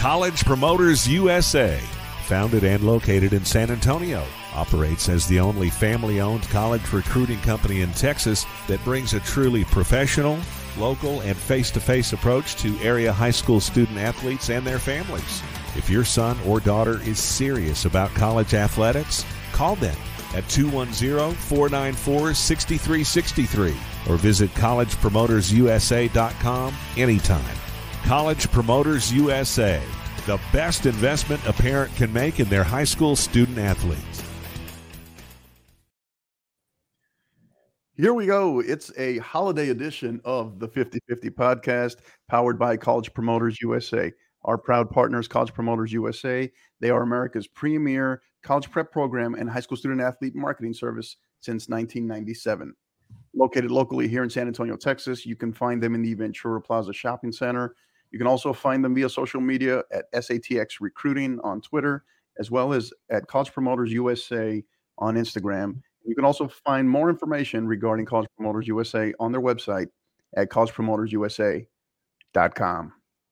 College Promoters USA, founded and located in San Antonio, operates as the only family-owned college recruiting company in Texas that brings a truly professional, local, and face-to-face approach to area high school student athletes and their families. If your son or daughter is serious about college athletics, call them at 210-494-6363 or visit collegepromotersusa.com anytime. College Promoters USA, the best investment a parent can make in their high school student athletes. Here we go. It's a holiday edition of the 50/50 podcast powered by College Promoters USA. Our proud partners, College Promoters USA. They are America's premier college prep program and high school student athlete marketing service since 1997. Located locally here in San Antonio, Texas, you can find them in the Ventura Plaza Shopping Center. You can also find them via social media at SATX Recruiting on Twitter, as well as at College Promoters USA on Instagram. You can also find more information regarding College Promoters USA on their website at collegepromotersusa.com.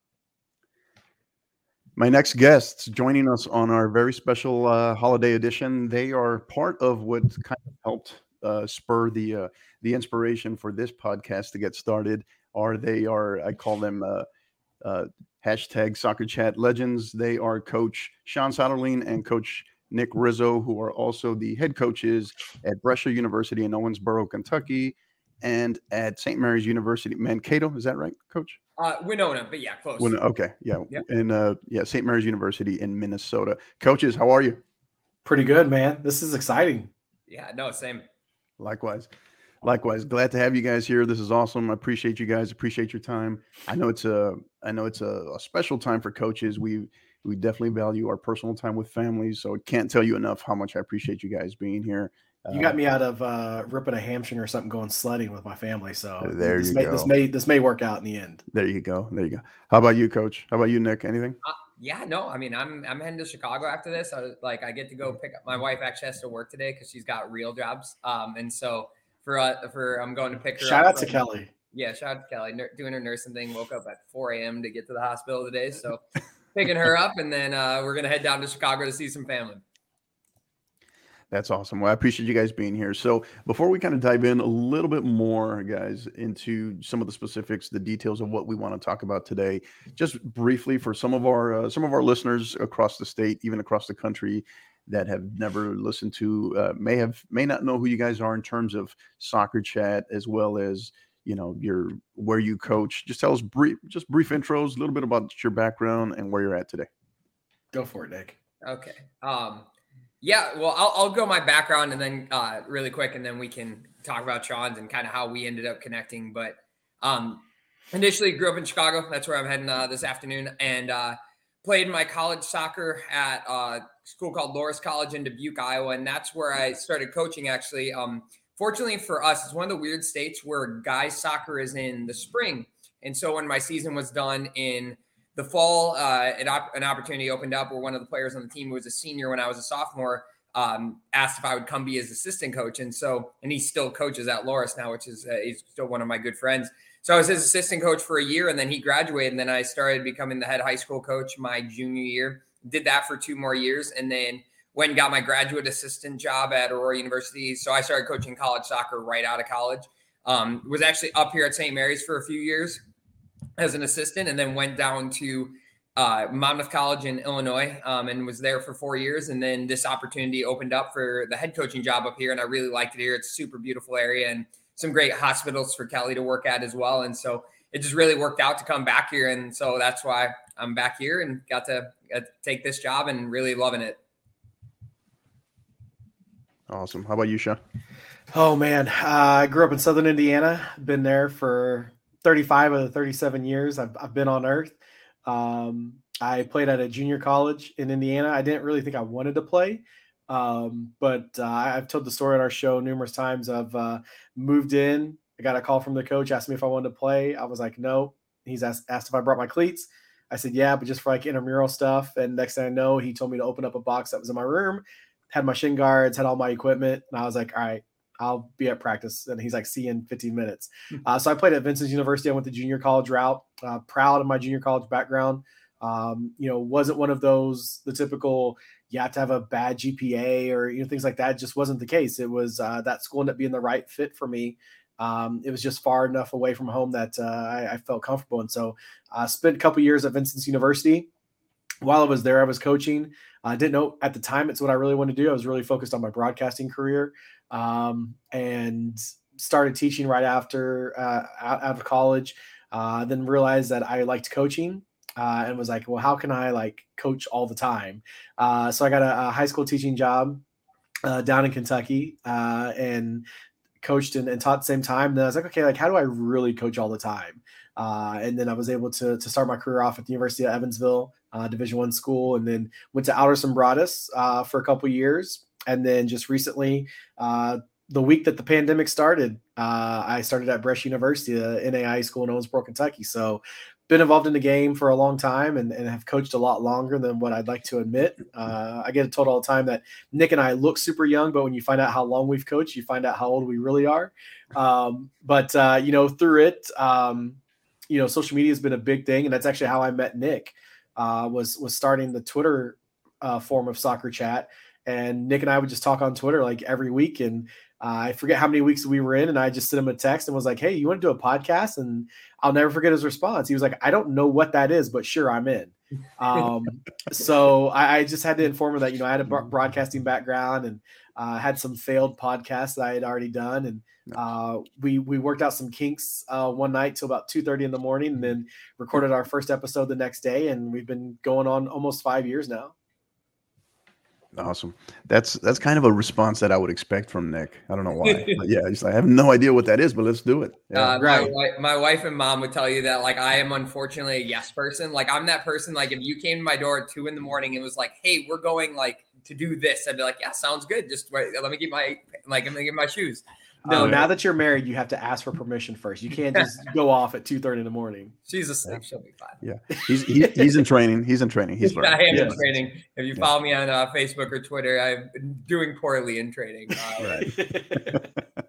My next guests joining us on our very special holiday edition, they are part of what kind of helped spur the inspiration for this podcast to get started. I call them hashtag Soccer Chat Legends. They are Coach Sean Soderling and Coach Nick Rizzo, who are also the head coaches at Brescia University in Owensboro, Kentucky, and at St. Mary's University, Mankato. Is that right, Coach? Winona, but yeah, close. Okay, yeah. Yep. And St. Mary's University in Minnesota. Coaches, how are you? Pretty good, man. This is exciting. Yeah, no, same. Likewise. Glad to have you guys here. This is awesome. I appreciate you guys. Appreciate your time. I know it's a special time for coaches. We definitely value our personal time with families. So I can't tell you enough how much I appreciate you guys being here. You got me out of ripping a hamstring or something going sledding with my family. So this may work out in the end. There you go. How about you, Coach? How about you, Nick? Anything? Yeah, no. I mean, I'm heading to Chicago after this. I get to go pick up. My wife actually has to work today because she's got real jobs. And so for I'm going to pick her up. Shout out to Kelly. Yeah, shout out to Kelly doing her nursing thing. Woke up at 4 a.m. to get to the hospital today. So picking her up, and then we're gonna head down to Chicago to see some family. That's awesome. Well, I appreciate you guys being here. So before we kind of dive in a little bit more, guys, into some of the specifics, the details of what we want to talk about today, just briefly for some of our listeners across the state, even across the country, that have never listened to, may not know who you guys are in terms of Soccer Chat, as well as where you coach. Just tell us brief intros, a little bit about your background and where you're at today. Go for it, Nick. Okay. Yeah, well, I'll go my background and then really quick, and then we can talk about Sean's and kind of how we ended up connecting. But initially grew up in Chicago. That's where I'm heading this afternoon, and played my college soccer at a school called Loras College in Dubuque, Iowa, and that's where I started coaching, actually. Fortunately for us, it's one of the weird states where guys soccer is in the spring. And so when my season was done in the fall, an opportunity opened up where one of the players on the team who was a senior when I was a sophomore asked if I would come be his assistant coach. And he still coaches at Loras now, which is he's still one of my good friends. So I was his assistant coach for a year, and then he graduated, and then I started becoming the head high school coach my junior year. Did that for 2 more years, and then went and got my graduate assistant job at Aurora University. So I started coaching college soccer right out of college. Was actually up here at St. Mary's for a few years as an assistant, and then went down to Monmouth College in Illinois and was there for 4 years. And then this opportunity opened up for the head coaching job up here, and I really liked it here. It's a super beautiful area and some great hospitals for Kelly to work at as well. And so it just really worked out to come back here. And so that's why I'm back here and got to take this job and really loving it. Awesome. How about you, Sean? Oh, man. I grew up in Southern Indiana. Been there for 35 of the 37 years I've been on earth. I played at a junior college in Indiana. I didn't really think I wanted to play, but I've told the story on our show numerous times. I've moved in. I got a call from the coach, asked me if I wanted to play. I was like, no. He's asked if I brought my cleats. I said, yeah, but just for like intramural stuff. And next thing I know, he told me to open up a box that was in my room, had my shin guards, had all my equipment. And I was like, all right, I'll be at practice. And he's like, see you in 15 minutes. So I played at Vincent's University. I went the junior college route, proud of my junior college background. Wasn't one of those, the typical, you have to have a bad GPA or, things like that. It just wasn't the case. It was that school ended up being the right fit for me. It was just far enough away from home that I felt comfortable. And so I spent a couple years at Vincennes University. While I was there, I was coaching. I didn't know at the time it's what I really wanted to do. I was really focused on my broadcasting career, and started teaching right after out of college. Then realized that I liked coaching, and was like, well, how can I coach all the time? So I got a high school teaching job down in Kentucky, and coached and taught at the same time. Then I was like, okay, how do I really coach all the time? And then I was able to start my career off at the University of Evansville, Division I school, and then went to Alderson Broaddus for a couple years. And then just recently, the week that the pandemic started, I started at Bresh University, the NAIA school in Owensboro, Kentucky. So been involved in the game for a long time and have coached a lot longer than what I'd like to admit. I get told all the time that Nick and I look super young, but when you find out how long we've coached, you find out how old we really are. But through it, social media has been a big thing. And that's actually how I met Nick, was starting the Twitter form of Soccer Chat. And Nick and I would just talk on Twitter every week. And I forget how many weeks we were in, and I just sent him a text and was like, hey, you want to do a podcast? And I'll never forget his response. He was like, I don't know what that is, but sure, I'm in. So I just had to inform him that, I had a broadcasting background and had some failed podcasts that I had already done. And we worked out some kinks one night till about 2:30 in the morning, and then recorded our first episode the next day. And we've been going on almost 5 years now. Awesome. That's kind of a response that I would expect from Nick. I don't know why, but yeah, I have no idea what that is, but let's do it. Yeah. My wife and mom would tell you that I am unfortunately a yes person. I'm that person. If you came to my door at 2 a.m. and was like, hey, we're going to do this, I'd be like, yeah, sounds good. Just wait, let me get my shoes. No, now that you're married, you have to ask for permission first. You can't just go off at 2:30 in the morning. She's asleep. She'll be fine. Yeah, he's in training. He's in training. He's learning. I am in training. If you follow me on Facebook or Twitter, I'm doing poorly in training. Right.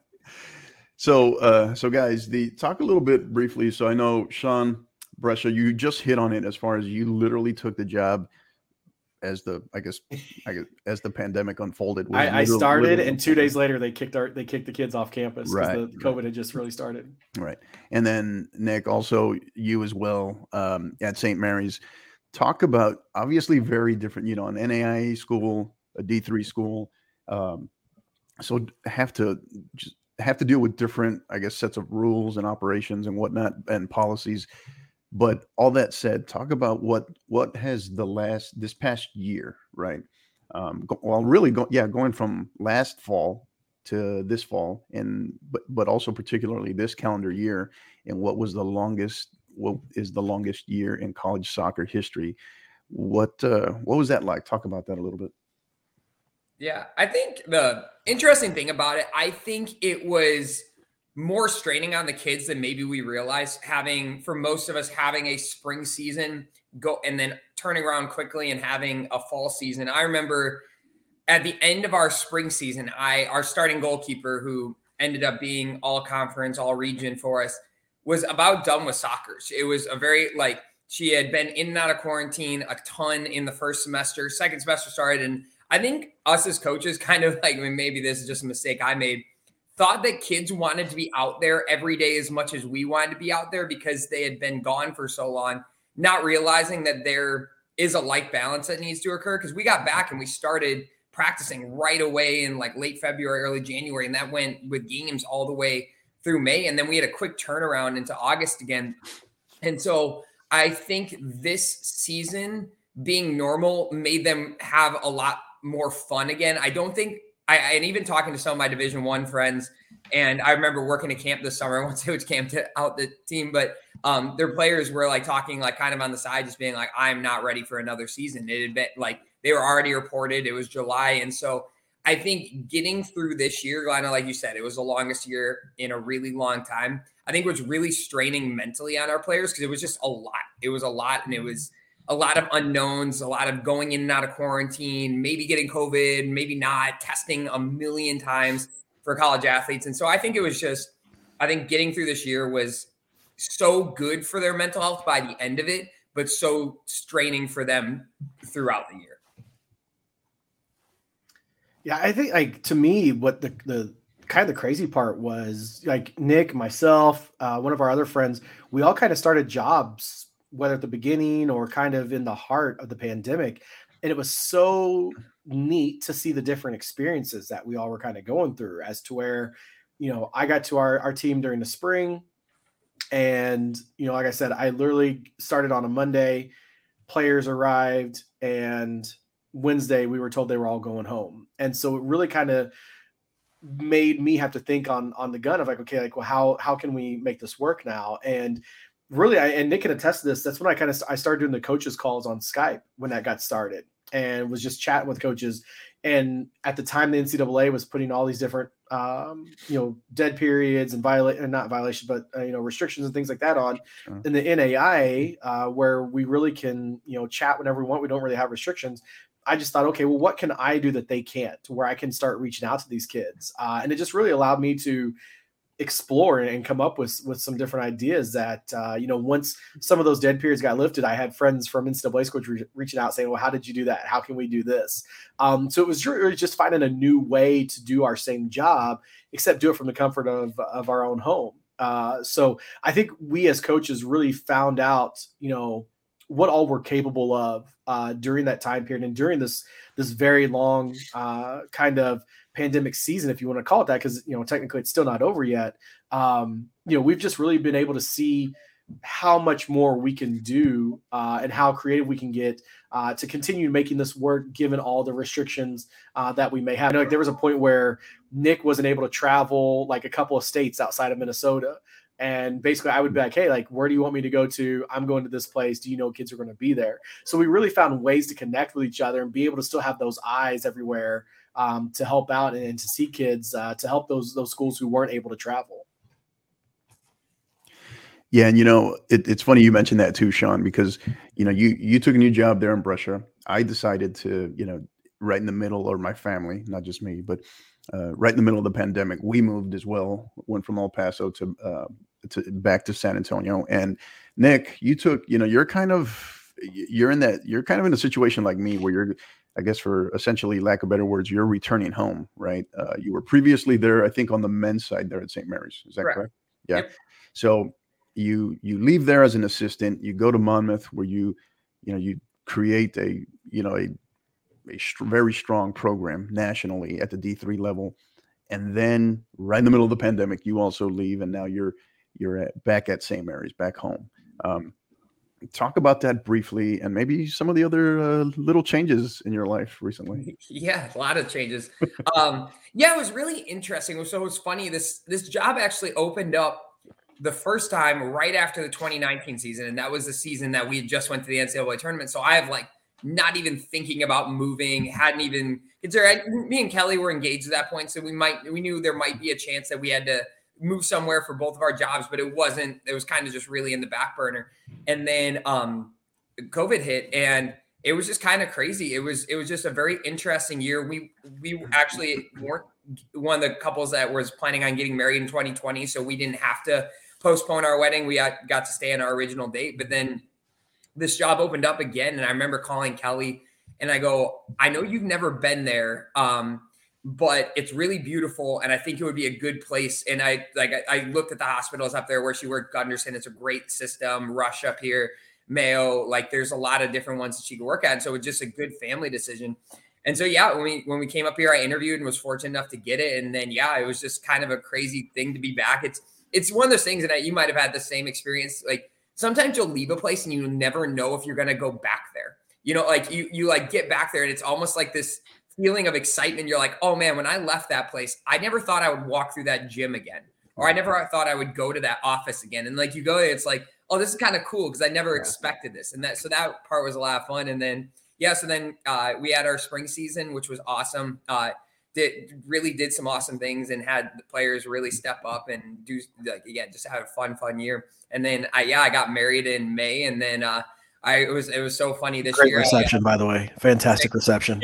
So guys, talk a little bit briefly. So I know Sean Brescia, you just hit on it as far as you literally took the job as the pandemic unfolded. I started, and 2 days later they kicked the kids off campus because the COVID had just really started. Right. And then Nick, also you as well, at St. Mary's. Talk about, obviously very different, an NAIA school, a D3 school. So have to deal with different, sets of rules and operations and whatnot and policies. But all that said, talk about what has this past year, right? Going from last fall to this fall, but also particularly this calendar year, and what is the longest year in college soccer history? What was that like? Talk about that a little bit. Yeah, I think the interesting thing about it, I think it was more straining on the kids than maybe we realized, for most of us having a spring season go and then turning around quickly and having a fall season. I remember at the end of our spring season, our starting goalkeeper, who ended up being all conference, all region for us, was about done with soccer. It was a very she had been in and out of quarantine a ton in the first semester. Second semester started. And I think us as coaches kind of maybe this is just a mistake I made, thought that kids wanted to be out there every day as much as we wanted to be out there because they had been gone for so long, not realizing that there is a like balance that needs to occur. Because we got back and we started practicing right away in late February, early January, and that went with games all the way through May. And then we had a quick turnaround into August again. And so I think this season being normal made them have a lot more fun again. I don't think and even talking to some of my Division I friends, and I remember working at camp this summer. I won't say which camp to out the team, but their players were talking kind of on the side, just being I'm not ready for another season. It had been they were already reported. It was July. And so I think getting through this year, Glenna, like you said, it was the longest year in a really long time. I think it was really straining mentally on our players because it was just a lot. It was a lot, and it was a lot of unknowns, a lot of going in and out of quarantine, maybe getting COVID, maybe not, testing a million times for college athletes. And so I think it was getting through this year was so good for their mental health by the end of it. but so straining for them throughout the year. Yeah, I think like to me, what the kind of the crazy part was like Nick, myself, one of our other friends, we all kind of started jobs, whether at the beginning or kind of in the heart of the pandemic. And it was so neat to see the different experiences that we all were kind of going through as to where, I got to our team during the spring. And, like I said, I literally started on a Monday, players arrived, and Wednesday we were told they were all going home. And so it really kind of made me have to think on the gun of like, okay, like, well, how can we make this work now? And really, and Nick can attest to this, that's when I started doing the coaches calls on Skype when that got started, and was just chatting with coaches. And at the time, the NCAA was putting all these different, dead periods and not violations, but restrictions and things like that on in the NAIA, where we really can, chat whenever we want. We don't really have restrictions. I just thought, okay, well, what can I do that they can't, where I can start reaching out to these kids? And it just really allowed me to explore and come up with some different ideas that, once some of those dead periods got lifted, I had friends from NCAA schools reaching out saying, well, how did you do that? How can we do this? So it was really just finding a new way to do our same job, except do it from the comfort of our own home. So I think we as coaches really found out, what all we're capable of during that time period and during this very long kind of pandemic season, if you want to call it that, because technically it's still not over yet. We've just really been able to see how much more we can do and how creative we can get to continue making this work given all the restrictions that we may have. Like there was a point where Nick wasn't able to travel like a couple of states outside of Minnesota. And basically I would be like, hey, like, where do you want me to go to? I'm going to this place. Do you know kids are going to be there? So we really found ways to connect with each other and be able to still have those eyes everywhere to help out and to see kids, to help those schools who weren't able to travel. Yeah. And, it's funny you mentioned that too, Sean, because, you took a new job there in Brescia. I decided to, right in the middle, or my family, not just me, but right in the middle of the pandemic, we moved as well, went from El Paso to back to San Antonio. And Nick, you took, you're kind of in a situation like me where you're, I guess, for essentially lack of better words, you're returning home, right? You were previously there, I think, on the men's side there at St. Mary's. Is that correct? Yeah. Yep. So you leave there as an assistant, you go to Monmouth where you create a very strong program nationally at the D3 level. And then right in the middle of the pandemic, you also leave, and now you're back at St. Mary's, back home. Talk about that briefly, and maybe some of the other little changes in your life recently. Yeah, a lot of changes. Yeah, it was really interesting. So it was funny. This job actually opened up the first time right after the 2019 season, and that was the season that we just went to the NCAA tournament. So I have not even thinking about moving, hadn't even considered. Me and Kelly were engaged at that point, so we knew there might be a chance that we had to move somewhere for both of our jobs, but it was kind of just really in the back burner. And then COVID hit, and it was just kind of crazy. It was just a very interesting year. We actually weren't one of the couples that was planning on getting married in 2020, so we didn't have to postpone our wedding. We got to stay on our original date, but then this job opened up again. And I remember calling Kelly and I go, I know you've never been there, but it's really beautiful. And I think it would be a good place. And I looked at the hospitals up there where she worked, Gunderson. It's a great system. Rush up here, Mayo, there's a lot of different ones that she could work at. And so it's just a good family decision. And so, yeah, when we came up here, I interviewed and was fortunate enough to get it. And then, yeah, it was just kind of a crazy thing to be back. It's one of those things that you might've had the same experience. Sometimes you'll leave a place and you never know if you're going to go back there. You get back there and it's almost like this feeling of excitement. You're like, oh man, when I left that place, I never thought I would walk through that gym again, or I never thought I would go to that office again. And you go, it's like, oh, this is kind of cool because I never expected this. And so that part was a lot of fun. And then, we had our spring season, which was awesome. Did some awesome things and had the players really step up and do just have a fun year. And then I got married in May, and then it was so funny this year. Great reception, by the way, fantastic reception.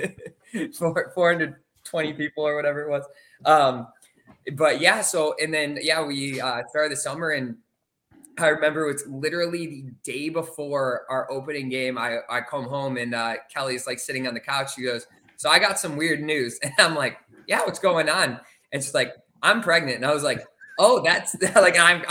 420 people or whatever it was. But yeah, so and then we started the summer, and I remember it was literally the day before our opening game. I come home and Kelly's like sitting on the couch. She goes, "So I got some weird news." And I'm like, "Yeah, what's going on?" And she's like, "I'm pregnant." And I was like, "Oh, that's like I'm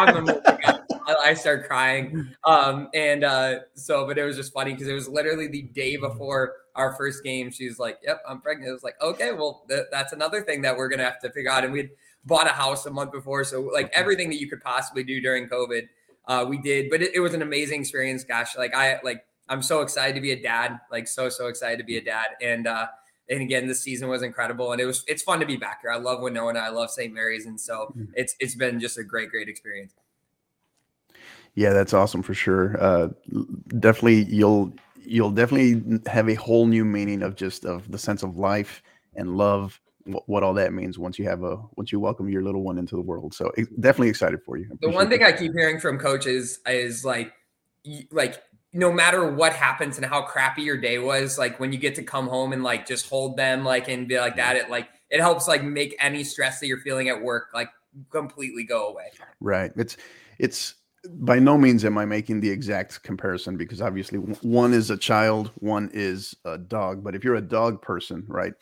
I start crying. But it was just funny because it was literally the day before our first game. She's like, "Yep, I'm pregnant." It was like, okay, well, that's another thing that we're going to have to figure out. And we'd bought a house a month before. So like everything that you could possibly do during COVID, we did, but it was an amazing experience. Gosh, I'm so excited to be a dad, like so excited to be a dad. And again, this season was incredible, and it's fun to be back here. I love Winona. I love St. Mary's. And so it's been just a great experience. Yeah, that's awesome for sure. Definitely, you'll definitely have a whole new meaning of the sense of life and love, what all that means once you welcome your little one into the world. So definitely excited for you. The one thing I keep hearing from coaches is like no matter what happens and how crappy your day was, like when you get to come home and like just hold them like and be like that, it helps like make any stress that you're feeling at work like completely go away. Right. It's by no means am I making the exact comparison, because obviously one is a child, one is a dog. But if you're a dog person, right,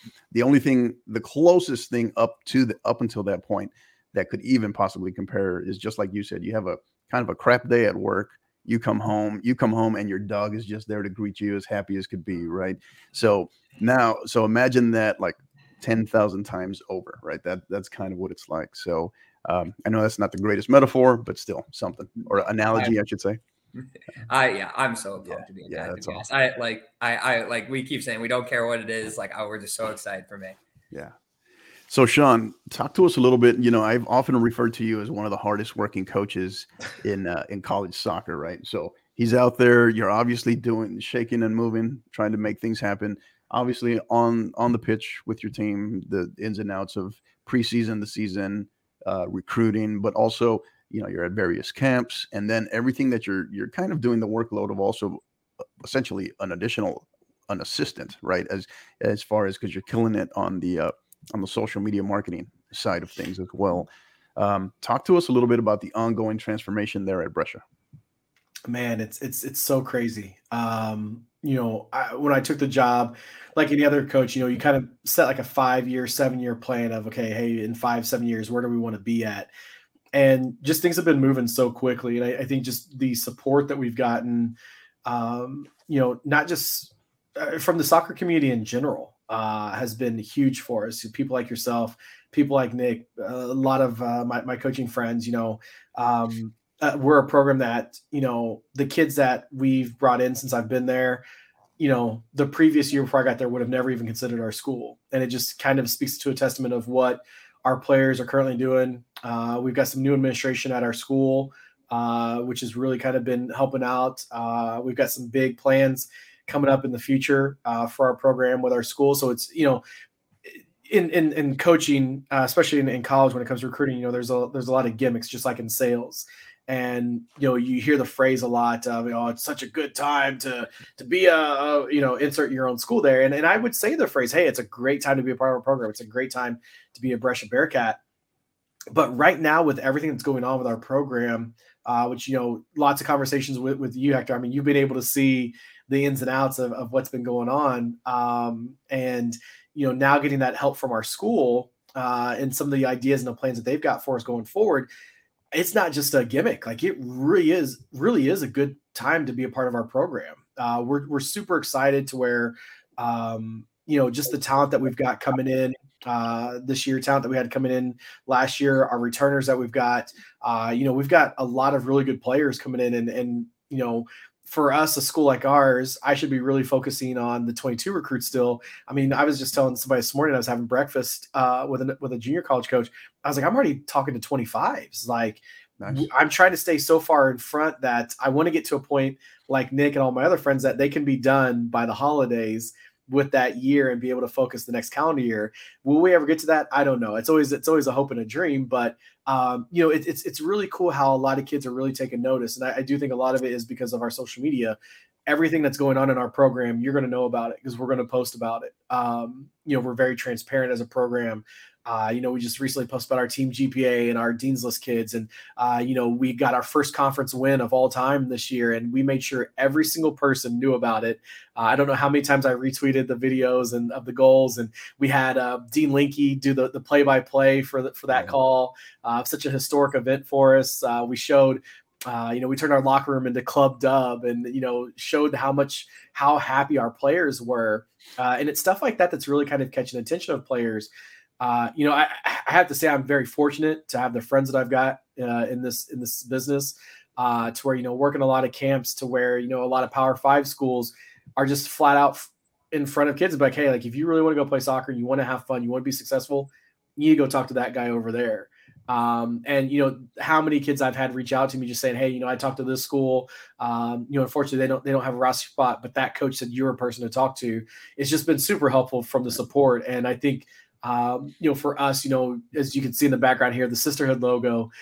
the closest thing up until that point that could even possibly compare is just like you said, you have a kind of a crap day at work. You come home and your dog is just there to greet you as happy as could be. Right. So imagine that like 10,000 times over, right? That's kind of what it's like. So I know that's not the greatest metaphor, but still something, or analogy, I should say. I'm so pumped to be a dad. That's awesome. I like we keep saying we don't care what it is. Like, we're just so excited for me. Yeah. So Sean, talk to us a little bit. You know, I've often referred to you as one of the hardest working coaches in college soccer, right? So he's out there. You're obviously shaking and moving, trying to make things happen. Obviously on the pitch with your team, the ins and outs of preseason, the season, recruiting, but also, you know, you're at various camps, and then everything that you're kind of doing the workload of also essentially an assistant, right? As far as, because you're killing it on the social media marketing side of things as well. Talk to us a little bit about the ongoing transformation there at Brescia. Man, it's so crazy. You know, when I took the job, like any other coach, you know, you kind of set like a 5-year, 7-year plan of, okay, hey, in 5-7 years, where do we want to be at? And just things have been moving so quickly. And I think just the support that we've gotten, you know, not just from the soccer community in general, has been huge for us. People like yourself, people like Nick, a lot of my coaching friends, you know, we're a program that, you know, the kids that we've brought in since I've been there, you know, the previous year before I got there would have never even considered our school. And it just kind of speaks to a testament of what our players are currently doing. We've got some new administration at our school, which has really kind of been helping out. We've got some big plans coming up in the future for our program with our school. So it's, you know, in coaching, especially in college, when it comes to recruiting, you know, there's a lot of gimmicks, just like in sales. And, you know, you hear the phrase a lot of, oh, it's such a good time to be you know, insert your own school there. And I would say the phrase, hey, it's a great time to be a part of our program. It's a great time to be a Brescia Bearcat. But right now, with everything that's going on with our program, which, you know, lots of conversations with you, Hector, I mean, you've been able to see the ins and outs of what's been going on. And, you know, now getting that help from our school and some of the ideas and the plans that they've got for us going forward, it's not just a gimmick. Like, it really is a good time to be a part of our program. We're super excited to where, you know, just the talent that we've got coming in this year, talent that we had coming in last year, our returners that we've got, you know, we've got a lot of really good players coming in, and, you know, for us, a school like ours, I should be really focusing on the 22 recruits still. I mean, I was just telling somebody this morning, I was having breakfast with a junior college coach. I was like, I'm already talking to 25s. Like, nice. I'm trying to stay so far in front that I want to get to a point like Nick and all my other friends that they can be done by the holidays with that year and be able to focus the next calendar year. Will we ever get to that? I don't know. It's always a hope and a dream, but you know, it's really cool how a lot of kids are really taking notice. And I do think a lot of it is because of our social media. everything that's going on in our program, you're going to know about it because we're going to post about it. We're very transparent as a program. We just recently posted about our team GPA and our Dean's List kids. And, we got our first conference win of all time this year, and we made sure every single person knew about it. I don't know how many times I retweeted the videos and of the goals. And we had Dean Linke do the play-by-play for that call. Such a historic event for us. We showed we turned our locker room into Club Dub and, showed how happy our players were. And it's stuff like that that's really kind of catching the attention of players. I have to say I'm very fortunate to have the friends that I've got in this business to where, working a lot of camps to where, a lot of Power 5 schools are just flat out in front of kids. But hey, like if you really want to go play soccer and you want to have fun, you want to be successful, you need to go talk to that guy over there. And how many kids I've had reach out to me just saying, hey, I talked to this school. Unfortunately they don't have a roster spot, but that coach said you're a person to talk to. It's just been super helpful from the support. And I think, for us, as you can see in the background here, the Sisterhood logo,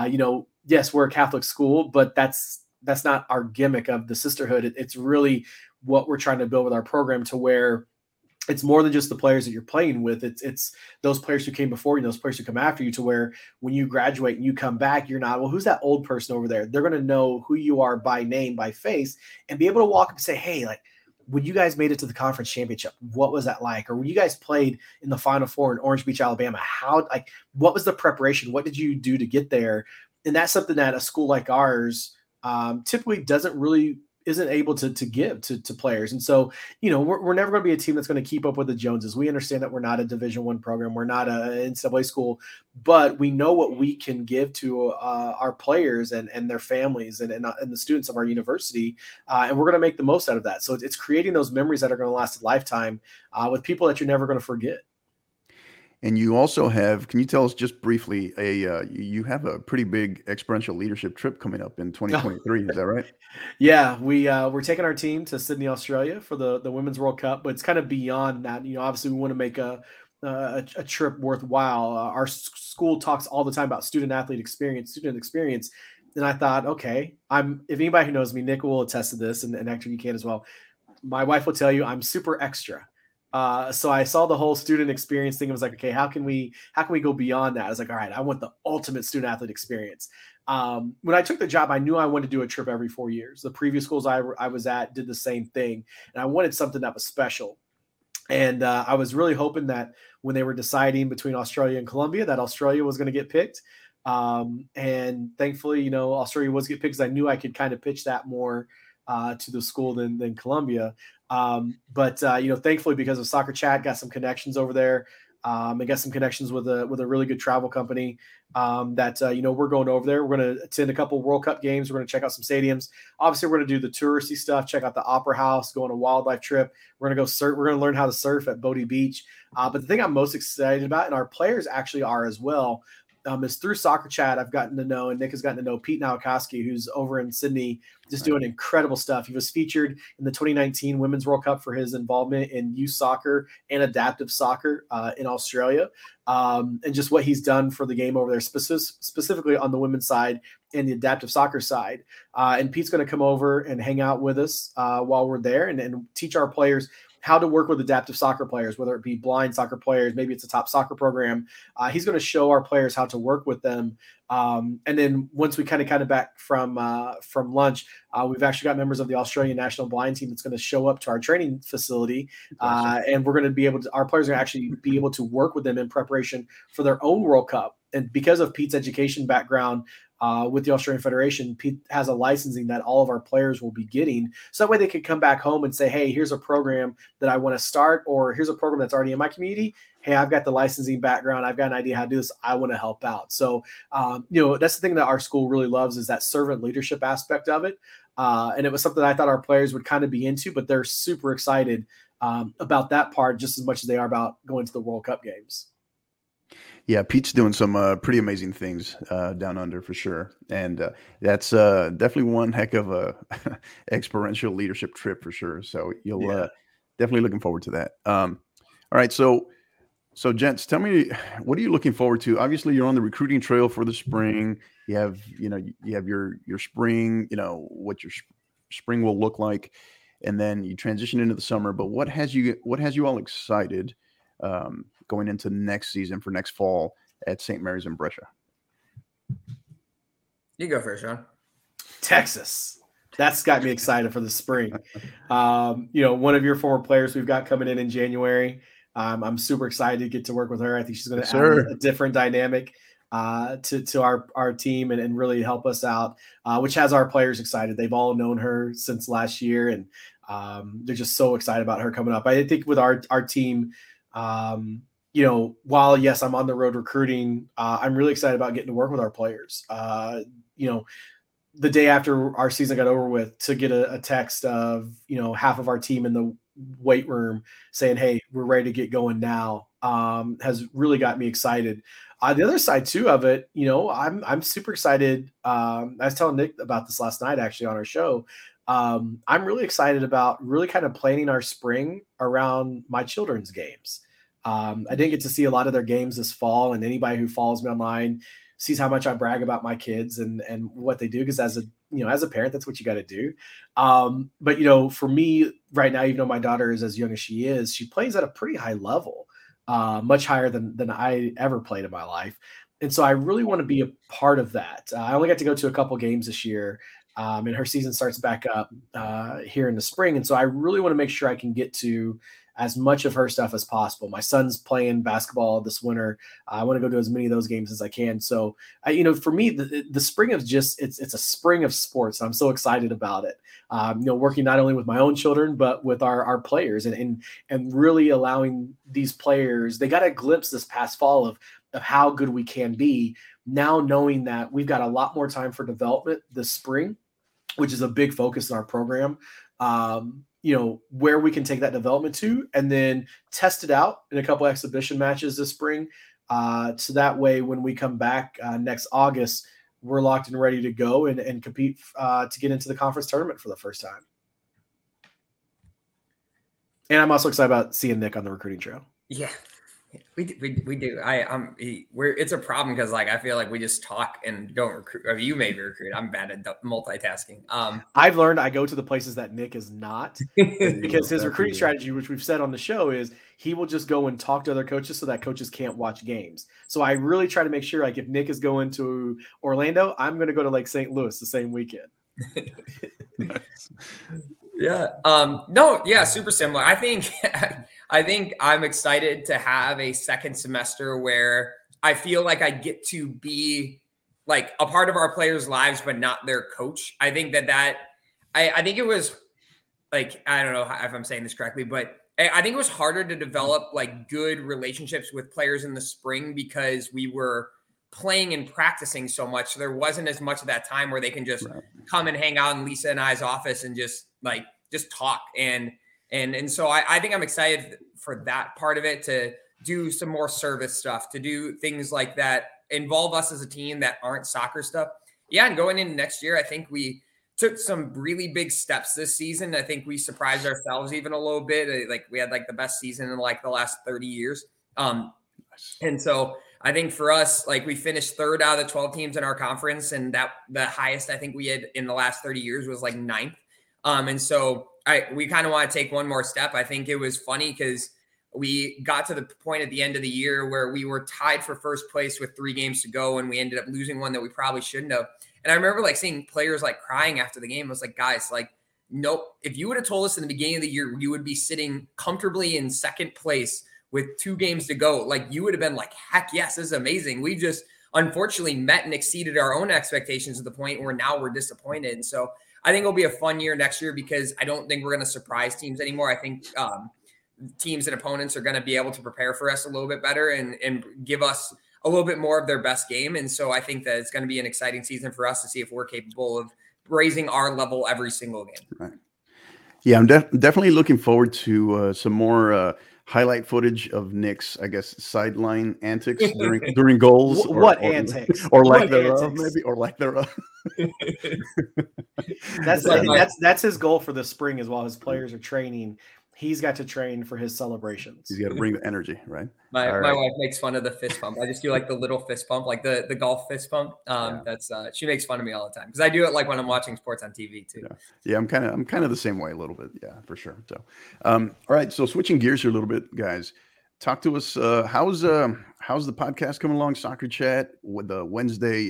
yes, we're a Catholic school, but that's not our gimmick of the Sisterhood. It's really what we're trying to build with our program to where it's more than just the players that you're playing with. It's those players who came before you, those players who come after you, to where when you graduate and you come back, you're not, well, who's that old person over there? They're going to know who you are by name, by face, and be able to walk up and say, hey, like, when you guys made it to the conference championship, what was that like? Or when you guys played in the Final Four in Orange Beach, Alabama, what was the preparation? What did you do to get there? And that's something that a school like ours typically isn't able to give to players. And so, we're never going to be a team that's going to keep up with the Joneses. We understand that we're not a Division I program. We're not an NCAA school, but we know what we can give to our players and their families and the students of our university. And we're going to make the most out of that. So it's creating those memories that are going to last a lifetime with people that you're never going to forget. And you also have, can you tell us just briefly, you have a pretty big experiential leadership trip coming up in 2023. Is that right? Yeah, we're taking our team to Sydney, Australia for the Women's World Cup, but it's kind of beyond that. Obviously we want to make a trip worthwhile. Our school talks all the time about student experience. And I thought, okay, if anybody who knows me, Nick will attest to this, and Hector, you can as well. My wife will tell you I'm super extra. So I saw the whole student experience thing. I was like, okay, how can we go beyond that? I was like, all right, I want the ultimate student athlete experience. When I took the job, I knew I wanted to do a trip every 4 years. The previous schools I was at did the same thing, and I wanted something that was special. And I was really hoping that when they were deciding between Australia and Colombia, that Australia was going to get picked. And thankfully, Australia was get picked because I knew I could kind of pitch that more to the school than Colombia. But thankfully, because of Soccer Chat, got some connections over there. And got some connections with a really good travel company we're going over there. We're going to attend a couple World Cup games. We're going to check out some stadiums. Obviously, we're going to do the touristy stuff, check out the Opera House, go on a wildlife trip. We're going to go surf. We're going to learn how to surf at Bodie Beach. But the thing I'm most excited about, and our players actually are as well, is through Soccer Chat, I've gotten to know, and Nick has gotten to know Pete Nowakowski, who's over in Sydney, just doing incredible stuff. He was featured in the 2019 Women's World Cup for his involvement in youth soccer and adaptive soccer in Australia, and just what he's done for the game over there, specifically on the women's side and the adaptive soccer side. And Pete's going to come over and hang out with us while we're there and teach our players how to work with adaptive soccer players, whether it be blind soccer players, maybe it's a top soccer program. He's going to show our players how to work with them. And then once we kind of back from lunch, we've actually got members of the Australian national blind team that's going to show up to our training facility. And we're going to be our players are going to actually be able to work with them in preparation for their own World Cup. And because of Pete's education background, with the Australian Federation, Pete has a licensing that all of our players will be getting. So that way they could come back home and say, hey, here's a program that I want to start, or here's a program that's already in my community. Hey, I've got the licensing background. I've got an idea how to do this. I want to help out. So, that's the thing that our school really loves is that servant leadership aspect of it. And it was something I thought our players would kind of be into, but they're super excited about that part just as much as they are about going to the World Cup games. Yeah, Pete's doing some pretty amazing things down under for sure. And that's definitely one heck of a experiential leadership trip for sure. So you'll definitely looking forward to that. All right. So gents, tell me, what are you looking forward to? Obviously you're on the recruiting trail for the spring. You have your spring, what your spring will look like. and then you transition into the summer. But what has you all excited going into next season for next fall at St. Mary's in Brescia? You go first, Sean. Texas. That's got me excited for the spring. One of your former players we've got coming in January. I'm super excited to get to work with her. I think she's going to add a different dynamic to our team and really help us out, which has our players excited. They've all known her since last year, and they're just so excited about her coming up. I think with our team, while yes, I'm on the road recruiting, I'm really excited about getting to work with our players. The day after our season got over with, to get a text of, half of our team in the weight room saying, "Hey, we're ready to get going now," has really got me excited. The other side too of it, I'm super excited. I was telling Nick about this last night, actually, on our show. I'm really excited about really kind of planning our spring around my children's games. I didn't get to see a lot of their games this fall, and anybody who follows me online sees how much I brag about my kids and what they do, because as a parent, that's what you got to do. But for me right now, even though my daughter is as young as she is, she plays at a pretty high level, much higher than I ever played in my life. And so I really want to be a part of that. I only got to go to a couple games this year, and her season starts back up here in the spring. And so I really want to make sure I can get to as much of her stuff as possible. My son's playing basketball this winter. I want to go to as many of those games as I can. So, for me, the spring of it's a spring of sports. I'm so excited about it. Working not only with my own children, but with our players and really allowing these players, they got a glimpse this past fall of how good we can be. Now knowing that we've got a lot more time for development this spring, which is a big focus in our program. Where we can take that development to, and then test it out in a couple exhibition matches this spring. So that way, when we come back next August, we're locked and ready to go and compete to get into the conference tournament for the first time. And I'm also excited about seeing Nick on the recruiting trail. Yeah. We do. It's a problem because I feel like we just talk and don't recruit. Or you maybe recruit. I'm bad at multitasking. I've learned I go to the places that Nick is not, because his recruiting strategy, which we've said on the show, is he will just go and talk to other coaches so that coaches can't watch games. So I really try to make sure, if Nick is going to Orlando, I'm going to go to Lake St. Louis the same weekend. Yeah. Super similar. I think I'm excited to have a second semester where I feel like I get to be a part of our players' lives, but not their coach. I think I think it was I don't know if I'm saying this correctly, but I think it was harder to develop good relationships with players in the spring because we were playing and practicing so much. So there wasn't as much of that time where they can just come and hang out in Lisa and I's office and just talk. And so I think I'm excited for that part of it, to do some more service stuff, to do things like that, involve us as a team that aren't soccer stuff. Yeah. And going into next year, I think we took some really big steps this season. I think we surprised ourselves even a little bit. We had the best season in the last 30 years. And so I think for us, we finished third out of the 12 teams in our conference, and that the highest I think we had in the last 30 years was 9th. And so we kind of want to take one more step. I think it was funny because we got to the point at the end of the year where we were tied for first place with 3 games to go, and we ended up losing one that we probably shouldn't have. And I remember seeing players crying after the game. I was like, guys, nope. If you would have told us in the beginning of the year you would be sitting comfortably in second place with 2 games to go, you would have been heck yes, this is amazing. We just unfortunately met and exceeded our own expectations to the point where now we're disappointed. And so I think it'll be a fun year next year because I don't think we're going to surprise teams anymore. I think teams and opponents are going to be able to prepare for us a little bit better and give us a little bit more of their best game. And so I think that it's going to be an exciting season for us to see if we're capable of raising our level every single game. Right. Yeah, I'm definitely looking forward to some more highlight footage of Nick's, sideline antics during goals. Antics? Or lack thereof, maybe, or lack thereof. That's his goal for the spring, as while his players are training, he's got to train for his celebrations. He's got to bring the energy, right? My wife makes fun of the fist pump. I just do like the little fist pump, like the golf fist pump. That's she makes fun of me all the time because I do it like when I'm watching sports on TV too. Yeah, I'm kind of the same way a little bit. Yeah, for sure. So, all right. So switching gears here a little bit, guys. Talk to us. How's the podcast coming along? Soccer Chat with the Wednesday,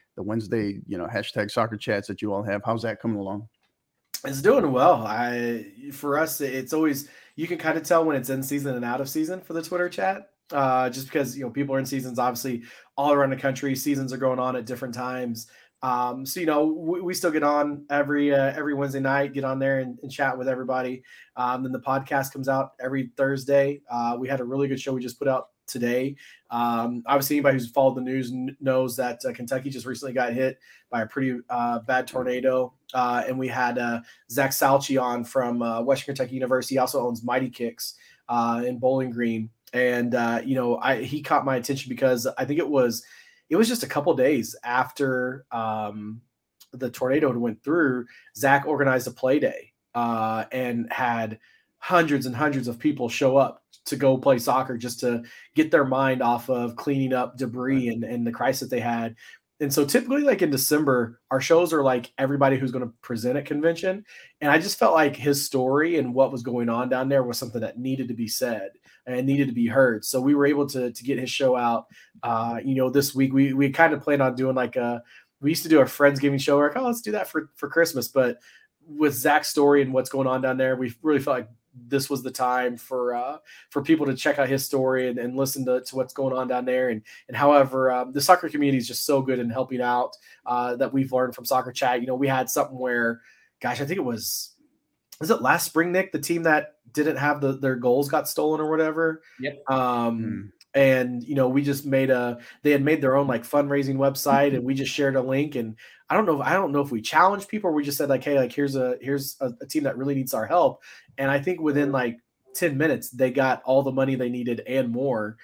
hashtag Soccer Chats that you all have. How's that coming along? It's doing well. For us, it's always, you can kind of tell when it's in season and out of season for the Twitter chat. Just because people are in seasons, obviously all around the country. Seasons are going on at different times. So we still get on every Wednesday night, get on there and chat with everybody. Then the podcast comes out every Thursday. We had a really good show we just put out today. Obviously, anybody who's followed the news knows that Kentucky just recently got hit by a pretty bad tornado. And we had Zach Salchi on from Western Kentucky University. He also owns Mighty Kicks in Bowling Green. And, he caught my attention because I think it was just a couple days after the tornado went through. Zach organized a play day and had hundreds and hundreds of people show up to go play soccer just to get their mind off of cleaning up debris and the crisis that they had. And so typically like in December, our shows are like everybody who's going to present at convention. And I just felt like his story and what was going on down there was something that needed to be said and needed to be heard. So we were able to get his show out. This week we kind of planned on doing we used to do a Friendsgiving show. We're like, let's do that for Christmas. But with Zach's story and what's going on down there, we really felt like this was the time for people to check out his story and listen to what's going on down there. And however, the soccer community is just so good in helping out that we've learned from Soccer Chat. We had something where, gosh, I think it was it last spring, Nick, the team that didn't have their goals got stolen or whatever. Yep. And, we just they had made their own like fundraising website and we just shared a link. And I don't know if we challenged people or we just said like, hey, like here's a team that really needs our help. And I think within like 10 minutes, they got all the money they needed and more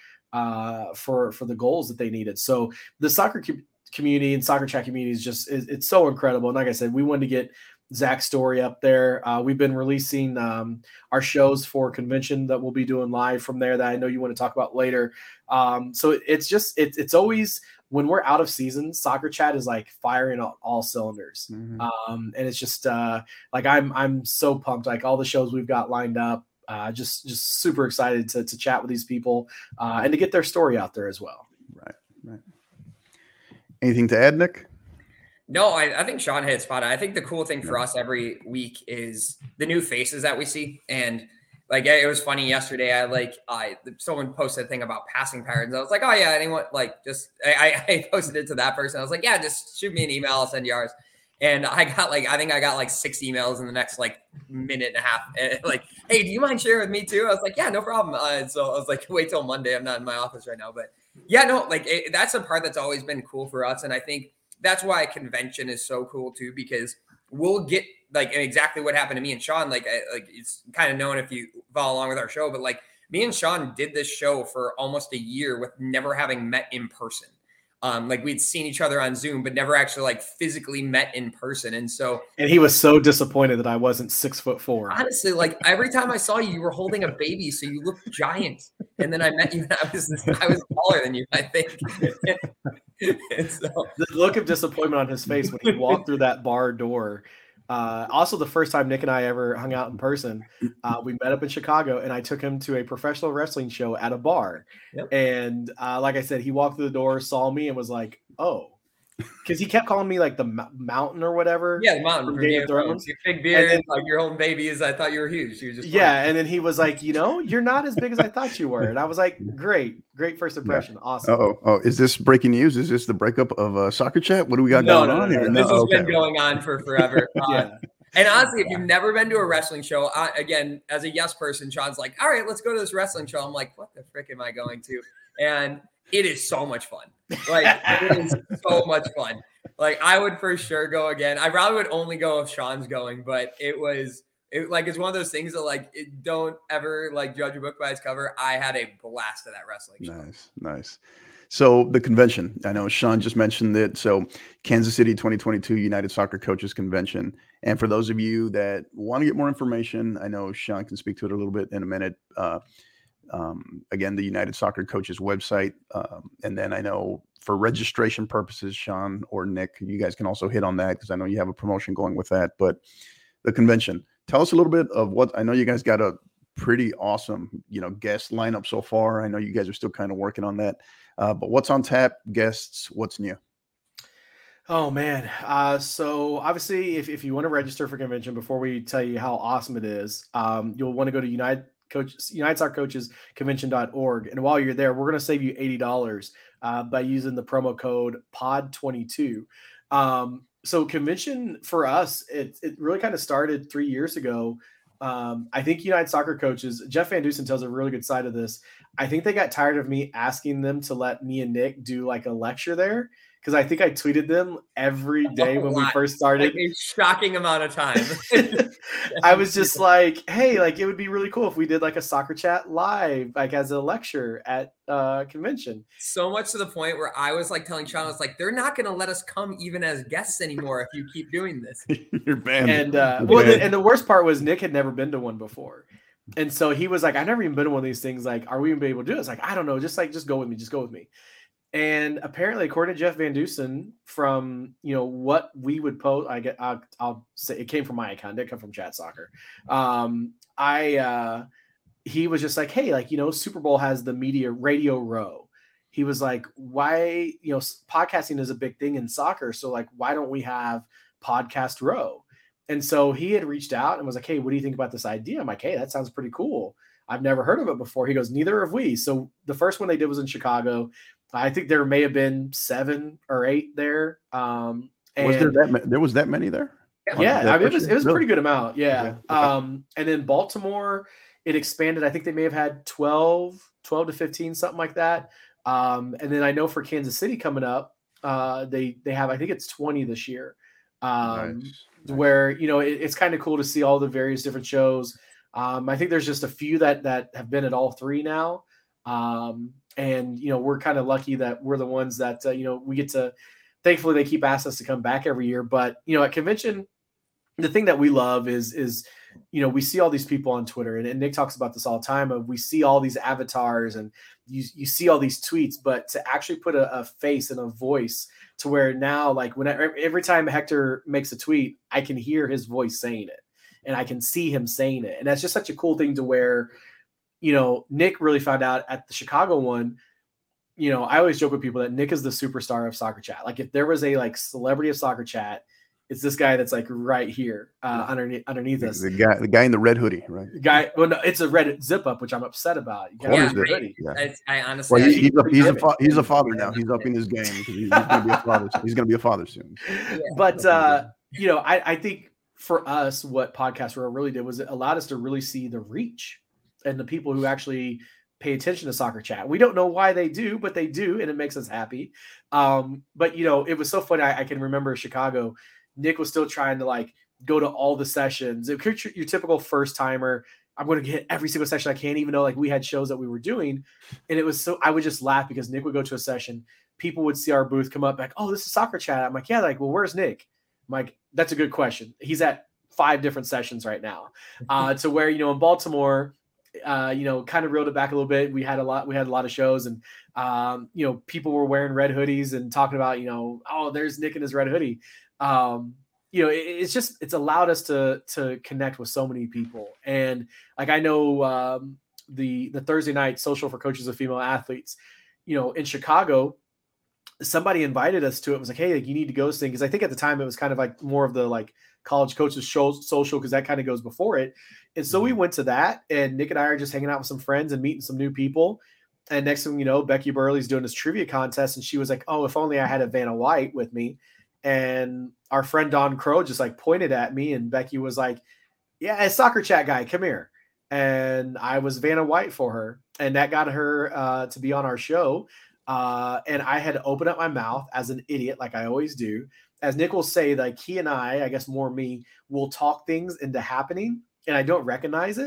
for the goals that they needed. So the soccer community and Soccer Chat community is just, it's so incredible. And like I said, we wanted to get Zach's story up there. We've been releasing our shows for convention that we'll be doing live from there that I know you want to talk about later. So it's always, when we're out of season, Soccer Chat is like firing on all cylinders. Mm-hmm. And it's just like, I'm so pumped, like all the shows we've got lined up, just super excited to chat with these people and to get their story out there as well. Right. Anything to add, Nick? No, I think Sean hit spot on. I think the cool thing for us every week is the new faces that we see. And like, it was funny yesterday. Someone posted a thing about passing patterns. I was like, oh yeah, anyone I posted it to that person. I was like, yeah, just shoot me an email. I'll send you ours. And I think I got 6 emails in the next minute and a half. Like, hey, do you mind sharing with me too? I was like, yeah, no problem. So I was like, wait till Monday. I'm not in my office right now, but yeah, no, that's a part that's always been cool for us. And I think that's why a convention is so cool too, because we'll get exactly what happened to me and Sean. It's kind of known if you follow along with our show, but me and Sean did this show for almost a year with never having met in person. We'd seen each other on Zoom, but never actually physically met in person. And he was so disappointed that I wasn't 6'4". Honestly, every time I saw you, you were holding a baby, so you looked giant. And then I met you, and I was taller than you, I think. The look of disappointment on his face when he walked through that bar door. Also, the first time Nick and I ever hung out in person, we met up in Chicago, and I took him to a professional wrestling show at a bar. Yep. And like I said, he walked through the door, saw me, and was like, "Oh," because he kept calling me the mountain or whatever. Yeah, the mountain from Game of Thrones. Your big beard, your own baby is. I thought you were huge. You were just and then he was like, "You're not as big as I thought you were," and I was like, "Great first impression, awesome." Oh, is this breaking news? Is this the breakup of Soccer Chat? What do we got going on here? This has been going on for forever. Yeah. And honestly, if you've never been to a wrestling show, again, as a yes person, Sean's like, all right, let's go to this wrestling show. I'm like, what the frick am I going to? And it is so much fun. It is so much fun. I would for sure go again. I probably would only go if Sean's going, but it's one of those things that don't ever judge a book by its cover. I had a blast at that wrestling show. Nice. So the convention, I know Sean just mentioned it. So Kansas City 2022 United Soccer Coaches Convention. And for those of you that want to get more information, I know Sean can speak to it a little bit in a minute. Again, the United Soccer Coaches website. And then I know for registration purposes, Sean or Nick, you guys can also hit on that because I know you have a promotion going with that. But the convention, tell us a little bit of what, I know you guys got a pretty awesome, guest lineup so far. I know you guys are still kind of working on that. But what's on tap, guests, what's new? Oh man. So obviously if you want to register for convention, before we tell you how awesome it is, you'll want to go to United Soccer Coaches Convention.org. And while you're there, we're going to save you $80 by using the promo code POD22. So convention for us, it really kind of started 3 years ago. I think United Soccer Coaches, Jeff Van Dusen tells a really good side of this. I think they got tired of me asking them to let me and Nick do like a lecture there. Because I think I tweeted them every day when we first started. Like a shocking amount of time. I was just like, hey, like it would be really cool if we did like a soccer chat live, like as a lecture at convention. So much to the point where I was like telling Sean, I was like, they're not going to let us come even as guests anymore if you keep doing this. You're banned. And and the worst part was Nick had never been to one before. And so he was like, I've never even been to one of these things. Like, are we even be able to do it? It's like, I don't know. Just go with me. Just go with me. And apparently, according to Jeff Van Dusen, from what we would post, I'll say it came from my account, it didn't come from Chat Soccer. He was just like, hey, like Super Bowl has the media radio row. He was like, why podcasting is a big thing in soccer, so like why don't we have podcast row? And so he had reached out and was like, hey, what do you think about this idea? I'm like, hey, that sounds pretty cool. I've never heard of it before. He goes, neither have we. So the first one they did was in Chicago. I think there may have been 7 or 8 there. Was there was that many there? Yeah, it was really? A pretty good amount. Yeah. Okay. And then Baltimore, it expanded. I think they may have had 12 to 15, something like that. And then I know for Kansas City coming up, they have, I think it's 20 this year. Nice. Where it's kind of cool to see all the various different shows. I think there's just a few that have been at all 3 now. And, we're kind of lucky that we're the ones that, we get to, thankfully they keep asking us to come back every year. But, at convention, the thing that we love is, we see all these people on Twitter and Nick talks about this all the time. We see all these avatars and you see all these tweets, but to actually put a face and a voice to where now, like every time Hector makes a tweet, I can hear his voice saying it and I can see him saying it. And that's just such a cool thing to where, Nick really found out at the Chicago one. I always joke with people that Nick is the superstar of soccer chat. Like if there was a celebrity of soccer chat, it's this guy that's like right here underneath us. The guy in the red hoodie, right? It's a red zip up, which I'm upset about. Hoodie. Yeah. I honestly, well, he's a father now. He's upping his game because he's going to be a father. He's going to be a father soon. Yeah. But I think for us, what Podcast Row really did was it allowed us to really see the reach and the people who actually pay attention to soccer chat. We don't know why they do, but they do, and it makes us happy. But it was so funny. I can remember Chicago. Nick was still trying to go to all the sessions. If you're your typical first timer, I'm going to get every single session I can, even though we had shows that we were doing. And it was I would just laugh because Nick would go to a session. People would see our booth come up like, oh, this is soccer chat. I'm like, yeah, well, where's Nick? I'm like, that's a good question. He's at 5 different sessions right now. To where, in Baltimore, kind of reeled it back a little bit. We had a lot of shows and, people were wearing red hoodies and talking about, oh, there's Nick in his red hoodie. It's allowed us to connect with so many people. And I know, the Thursday night social for coaches of female athletes, in Chicago, somebody invited us to it. It was like, hey, you need to go to this thing. Cause I think at the time it was kind of more of the college coaches show social. Cause that kind of goes before it. And so we went to that and Nick and I are just hanging out with some friends and meeting some new people. And next thing you know, Becky Burley's doing this trivia contest. And she was like, oh, if only I had a Vanna White with me. And our friend Don Crow just pointed at me and Becky was like, yeah, a soccer chat guy, come here. And I was Vanna White for her. And that got her to be on our show. And I had to open up my mouth as an idiot, like I always do. As Nick will say, he and I guess more me, will talk things into happening and I don't recognize it.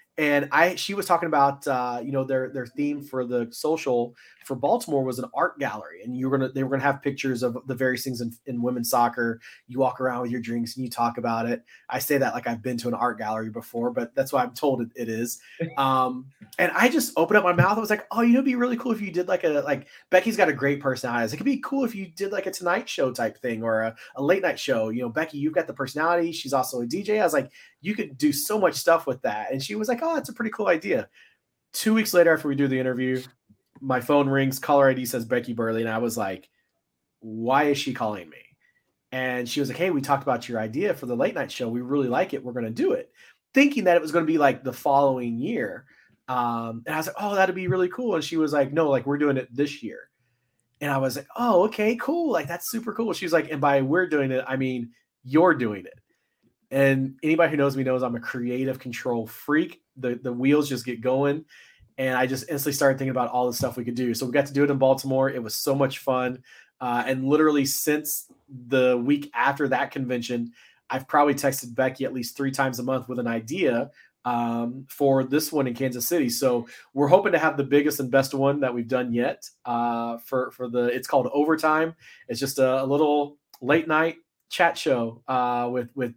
And she was talking about, their theme for the social for Baltimore was an art gallery. And they were going to have pictures of the various things in women's soccer. You walk around with your drinks and you talk about it. I say that like I've been to an art gallery before, but that's what I'm told it is. And I just opened up my mouth. I was like, oh, it'd be really cool if you did like Becky's got a great personality. It could be cool if you did like a Tonight Show type thing or a late night show. Becky, you've got the personality. She's also a DJ. I was like, you could do so much stuff with that. And she was like, oh, it's a pretty cool idea. 2 weeks later, after we do the interview, my phone rings, caller ID says Becky Burleigh. And I was like, why is she calling me? And she was like, hey, we talked about your idea for the late night show. We really like it. We're going to do it. Thinking that it was going to be like the following year. And I was like, oh, that'd be really cool. And she was like, no, like we're doing it this year. And I was like, oh, okay, cool. Like that's super cool. She was like, and by we're doing it, I mean, you're doing it. And anybody who knows me knows I'm a creative control freak. The wheels just get going. And I just instantly started thinking about all the stuff we could do. So we got to do it in Baltimore. It was so much fun. And literally since the week after that convention, I've probably texted Becky at least 3 times a month with an idea for this one in Kansas City. So we're hoping to have the biggest and best one that we've done yet it's called Overtime. It's just a little late night chat show with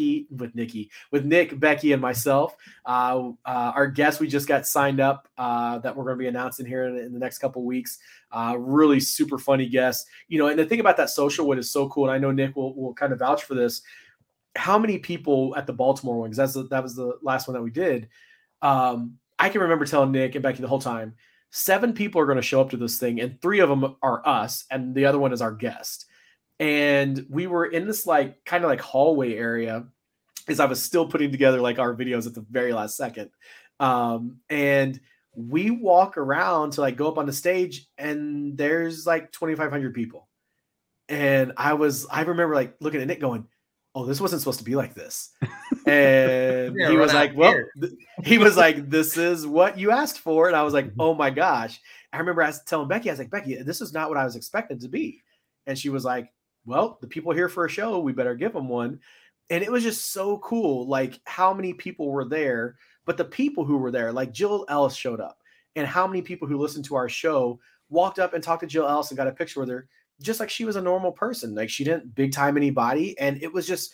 Nick, Becky, and myself. Our guest we just got signed up that we're going to be announcing here in the next couple of weeks. Really super funny guest. And the thing about that social, what is so cool, and I know Nick will kind of vouch for this, how many people at the Baltimore one, because that was the last one that we did. I can remember telling Nick and Becky the whole time, 7 people are going to show up to this thing, and 3 of them are us, and the other one is our guest. And we were in this like kind of like hallway area as I was still putting together like our videos at the very last second. And we walk around to like go up on the stage and there's like 2,500 people. And I remember like looking at Nick going, oh, this wasn't supposed to be like this. And he was like, well, he was like, this is what you asked for. And I was like, oh my gosh. I remember I was telling Becky, I was like, Becky, this is not what I was expecting to be. And she was like, well, the people here for a show, we better give them one. And it was just so cool, like how many people were there, but the people who were there, like Jill Ellis showed up, and how many people who listened to our show walked up and talked to Jill Ellis and got a picture with her, just like she was a normal person. Like she didn't big time anybody. And it was just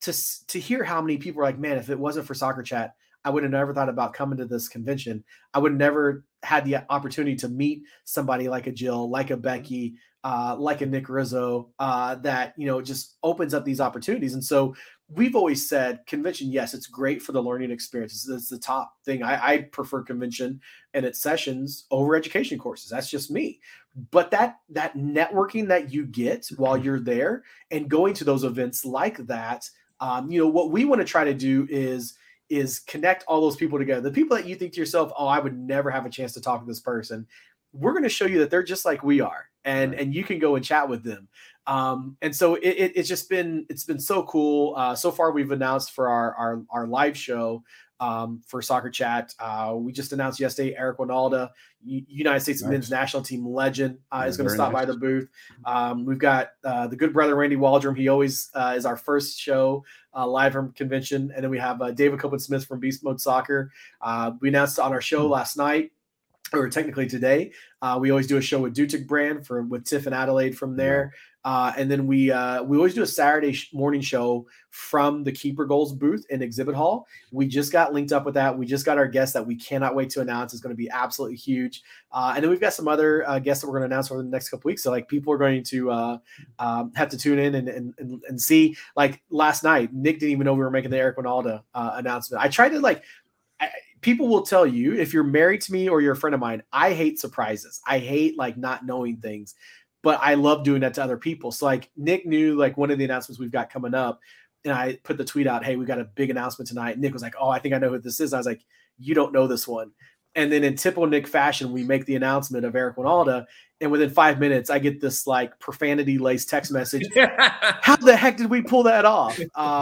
to hear how many people were like, man, if it wasn't for Soccer Chat, I would have never thought about coming to this convention. I would never had the opportunity to meet somebody like a Jill, like a Becky, like a Nick Rizzo, that, just opens up these opportunities. And so we've always said convention, yes, it's great for the learning experience. It's the top thing. I prefer convention and its sessions over education courses. That's just me. But that networking that you get while you're there and going to those events like that, what we want to try to do is connect all those people together. The people that you think to yourself, oh, I would never have a chance to talk to this person. We're going to show you that they're just like we are. And you can go and chat with them. And so it's been so cool. So far we've announced for our live show for Soccer Chat. We just announced yesterday, Eric Winalda, United States men's national team legend, is going to stop by the booth. We've got the good brother, Randy Waldrum. He always is our first show live from convention. And then we have David Copeland-Smith from Beast Mode Soccer. We announced on our show last night, or technically today. We always do a show with Dutic Brand with Tiff and Adelaide from there. And then we always do a Saturday morning show from the Keeper Goals booth in Exhibit Hall. We just got linked up with that. We just got our guest that we cannot wait to announce. It's going to be absolutely huge. And then we've got some other guests that we're going to announce over the next couple weeks. So like people are going to have to tune in and see. Like last night, Nick didn't even know we were making the Eric Winalda announcement. I tried to people will tell you, if you're married to me or you're a friend of mine, I hate surprises. I hate not knowing things, but I love doing that to other people. So like Nick knew one of the announcements we've got coming up, and I put the tweet out, hey, we got a big announcement tonight. Nick was like, oh, I think I know who this is. And I was like, you don't know this one. And then in typical Nick fashion, we make the announcement of Eric Winalda. And within 5 minutes, I get this profanity-laced text message. How the heck did we pull that off?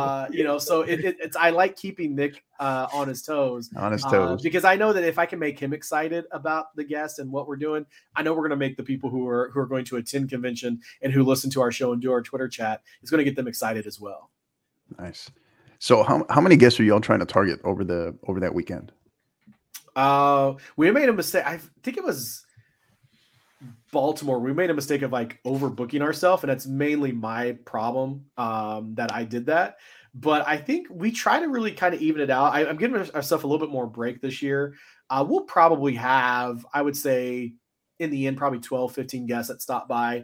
So it's I like keeping Nick on his toes. Because I know that if I can make him excited about the guest and what we're doing, I know we're going to make the people who are going to attend convention and who listen to our show and do our Twitter chat, it's going to get them excited as well. Nice. So how many guests are y'all trying to target over that weekend? We made a mistake. I think it was Baltimore. We made a mistake of like overbooking ourselves, and that's mainly my problem that I did that. But I think we try to really kind of even it out. I'm giving ourselves a little bit more break this year. We'll probably have, I would say, in the end, probably 12, 15 guests that stop by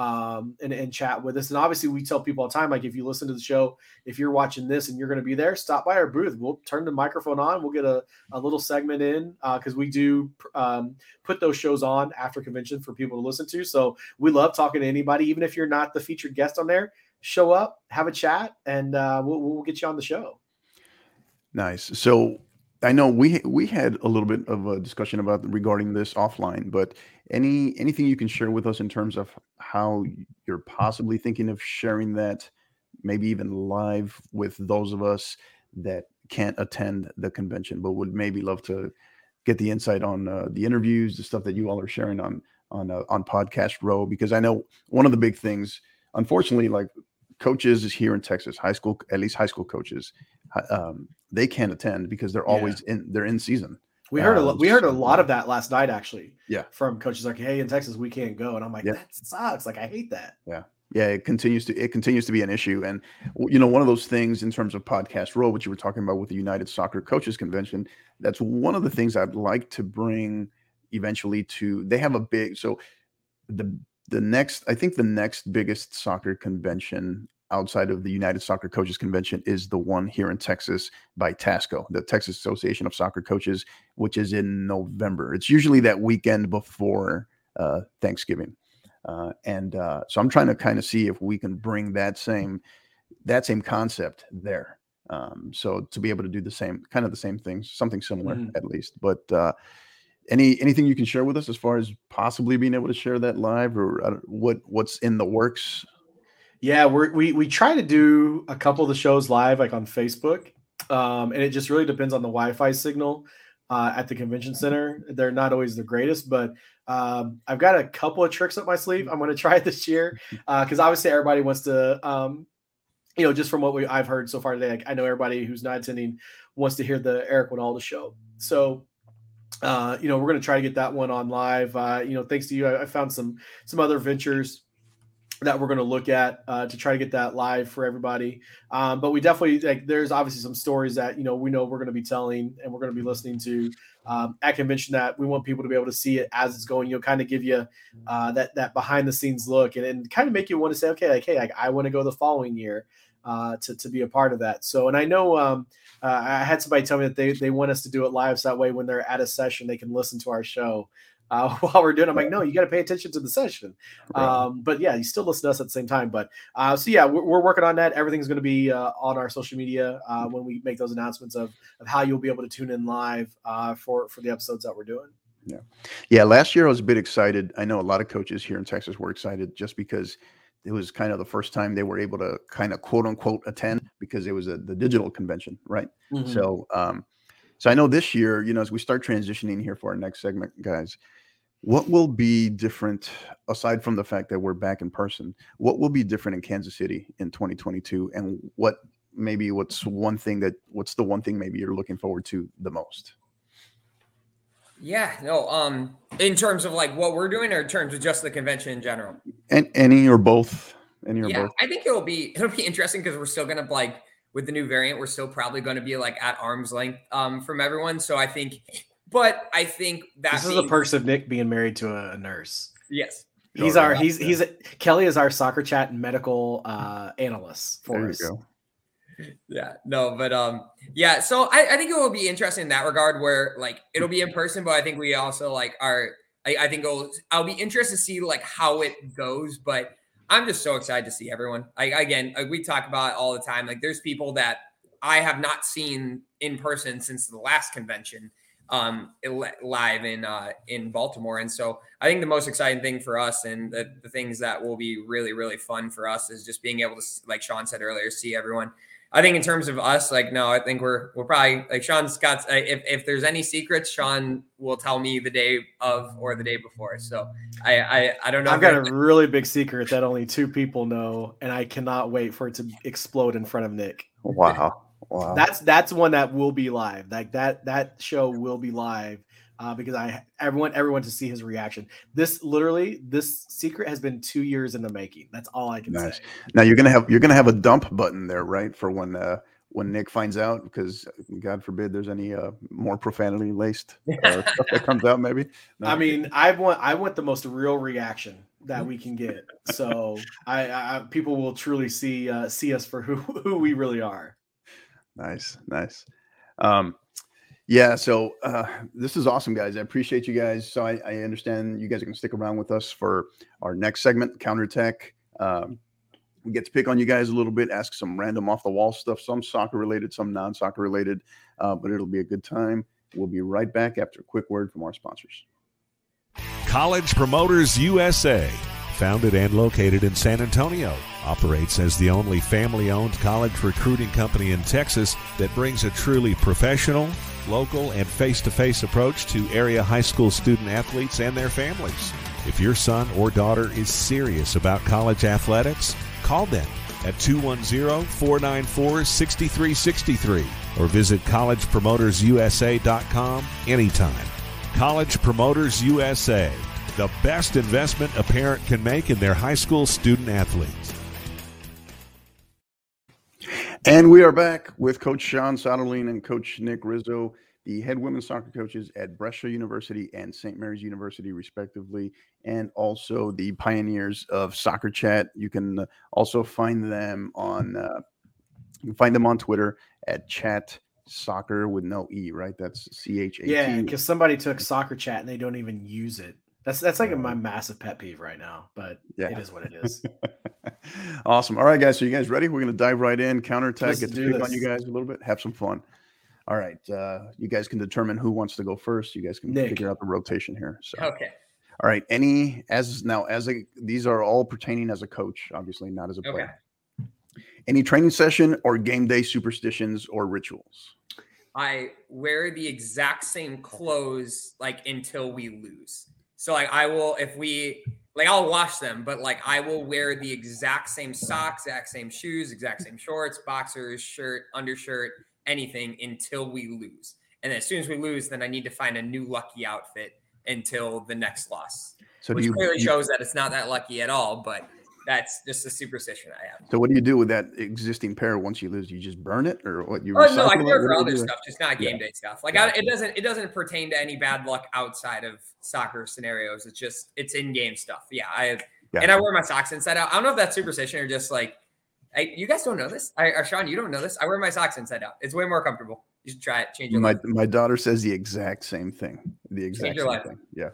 and chat with us. And obviously we tell people all the time, like if you listen to the show, if you're watching this and you're going to be there, stop by our booth. We'll turn the microphone on. We'll get a little segment in because we do put those shows on after convention for people to listen to. So we love talking to anybody, even if you're not the featured guest on there. Show up, have a chat, and we'll get you on the show. Nice. So I know we had a little bit of a discussion regarding this offline, but anything you can share with us in terms of how you're possibly thinking of sharing that, maybe even live with those of us that can't attend the convention, but would maybe love to get the insight on the interviews, the stuff that you all are sharing on Podcast Row, because I know one of the big things, unfortunately, like coaches is here in Texas, at least high school coaches, they can't attend because they're always in season. We heard a lot of that last night, actually. Yeah. From coaches like, hey, in Texas, we can't go. And I'm like, that sucks. Like, I hate that. Yeah. Yeah. It continues to be an issue. And, one of those things in terms of Podcast Row, which you were talking about with the United Soccer Coaches Convention, that's one of the things I'd like to bring eventually they have a big, so the next biggest soccer convention outside of the United Soccer Coaches Convention is the one here in Texas by TASCO, the Texas Association of Soccer Coaches, which is in November. It's usually that weekend before Thanksgiving. So I'm trying to kind of see if we can bring that same concept there. So to be able to do the same things, something similar at least. But anything you can share with us as far as possibly being able to share that live, or what's in the works? Yeah, we try to do a couple of the shows live, like on Facebook, and it just really depends on the Wi-Fi signal at the convention center. They're not always the greatest, but I've got a couple of tricks up my sleeve. I'm going to try this year because obviously everybody wants to, just from what I've heard so far today, like I know everybody who's not attending wants to hear the Eric Winalda show. So we're going to try to get that one on live. Thanks to you, I found some other ventures that we're going to look at to try to get that live for everybody. But we definitely, there's obviously some stories that, we know we're going to be telling and we're going to be listening to at convention that we want people to be able to see it as it's going, kind of give you that behind the scenes look and kind of make you want to say, okay, I want to go the following year to be a part of that. So, and I know I had somebody tell me that they want us to do it live. So that way, when they're at a session, they can listen to our show while we're doing it. I'm like, no, you got to pay attention to the session. Right. But yeah, you still listen to us at the same time. But so yeah, we're working on that. Everything's going to be on our social media when we make those announcements of how you'll be able to tune in live for the episodes that we're doing. Yeah. Last year I was a bit excited. I know a lot of coaches here in Texas were excited just because it was kind of the first time they were able to kind of quote unquote attend because it was the digital convention. Right. Mm-hmm. So I know this year, as we start transitioning here for our next segment, guys, what will be different aside from the fact that we're back in person? What will be different in Kansas City in 2022? And what's the one thing maybe you're looking forward to the most? Yeah, no, in terms of like what we're doing or in terms of just the convention in general? And any or both. Both. I think it'll be interesting because we're still going to with the new variant, we're still probably going to be at arm's length from everyone. So I think that this is the perks of Nick being married to a nurse. Yes. Kelly is our soccer chat and medical analyst for us. There you go. Yeah, no, but yeah. So I think it will be interesting in that regard where it'll be in person, but I think we also I'll be interested to see how it goes, but I'm just so excited to see everyone. We talk about it all the time. There's people that I have not seen in person since the last convention live in Baltimore. And so I think the most exciting thing for us and the things that will be really, really fun for us is just being able to, like Sean said earlier, see everyone. I think in terms of us, no, I think we're probably Sean's got, if there's any secrets, Sean will tell me the day of or the day before. So I don't know. I've got a really big secret that only 2 people know, and I cannot wait for it to explode in front of Nick. Wow. Wow. That's one that will be live. Like that show will be live because I want everyone to see his reaction. This secret has been 2 years in the making. That's all I can say. Now you're gonna have a dump button there, right? For when Nick finds out, because God forbid there's any more profanity laced stuff that comes out. Maybe. No. I mean, I want the most real reaction that we can get. So I people will truly see us for who we really are. Nice. Yeah. So this is awesome, guys. I appreciate you guys. So I understand you guys are going to stick around with us for our next segment, Counterattack. We get to pick on you guys a little bit, ask some random off the wall stuff, some soccer related, some non-soccer related, but it'll be a good time. We'll be right back after a quick word from our sponsors. College Promoters USA, founded and located in San Antonio, operates as the only family-owned college recruiting company in Texas that brings a truly professional, local, and face-to-face approach to area high school student athletes and their families. If your son or daughter is serious about college athletics, call them at 210-494-6363 or visit collegepromotersusa.com anytime. College Promoters USA, the best investment a parent can make in their high school student athletes. And we are back with Coach Sean Soderling and Coach Nick Rizzo, the head women's soccer coaches at Brescia University and St. Mary's University, respectively, and also the pioneers of Soccer Chat. You can also find them on Twitter at Chat Soccer with no E, right? That's CHAT. Yeah, because somebody took Soccer Chat and they don't even use it. That's like my massive pet peeve right now, but it is what it is. Awesome. All right, guys. So you guys ready? We're going to dive right in. Counterattack. Get to pick on you guys a little bit. Have some fun. All right. You guys can determine who wants to go first. You guys can figure out the rotation here. So okay. All right. These are all pertaining as a coach, obviously not as a player. Okay. Any training session or game day superstitions or rituals? I wear the exact same clothes until we lose. So I'll wash them, but I will wear the exact same socks, exact same shoes, exact same shorts, boxers, shirt, undershirt, anything until we lose. And then as soon as we lose, then I need to find a new lucky outfit until the next loss. So which clearly shows that it's not that lucky at all, but that's just a superstition I have. So what do you do with that existing pair once you lose? You just burn it, or what? No, I do it for other stuff, just not game day stuff. It doesn't pertain to any bad luck outside of soccer scenarios. It's in-game stuff. Yeah, and I wear my socks inside out. I don't know if that's superstition or just you guys don't know this. Sean, you don't know this. I wear my socks inside out. It's way more comfortable. You should try it. Change your life. My daughter says the exact same thing. Change your life. Thing. Yeah.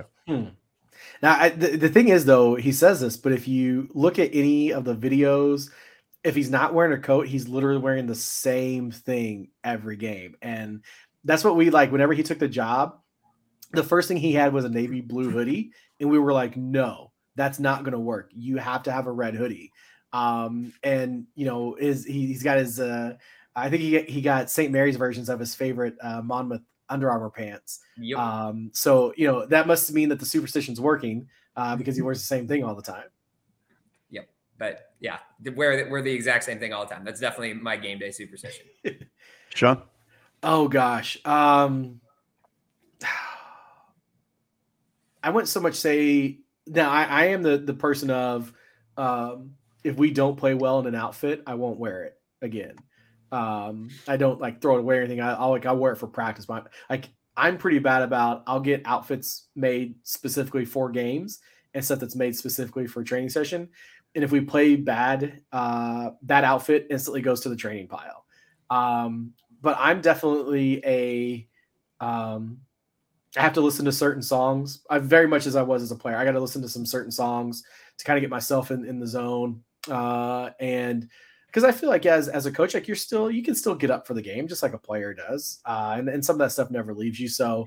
Now, the thing is, though, he says this, but if you look at any of the videos, if he's not wearing a coat, he's literally wearing the same thing every game. And that's what we like. Whenever he took the job, the first thing he had was a navy blue hoodie. And we were like, no, that's not going to work. You have to have a red hoodie. And, he's got his, I think he got St. Mary's versions of his favorite Monmouth Under Armour pants. Yep. So that must mean that the superstition's working because he wears the same thing all the time. Yep. But yeah, wear the exact same thing all the time. That's definitely my game day superstition. Sean? Oh gosh. I wouldn't so much say now I am the person of if we don't play well in an outfit, I won't wear it again. I don't throw it away or anything. I'll wear it for practice. But I'm pretty bad about I'll get outfits made specifically for games and stuff that's made specifically for training session. And if we play bad, that outfit instantly goes to the training pile. But I'm definitely I have to listen to certain songs. I very much as I was as a player. I got to listen to some certain songs to kind of get myself in the zone. And because I feel like as a coach, you can still get up for the game just like a player does. And some of that stuff never leaves you. So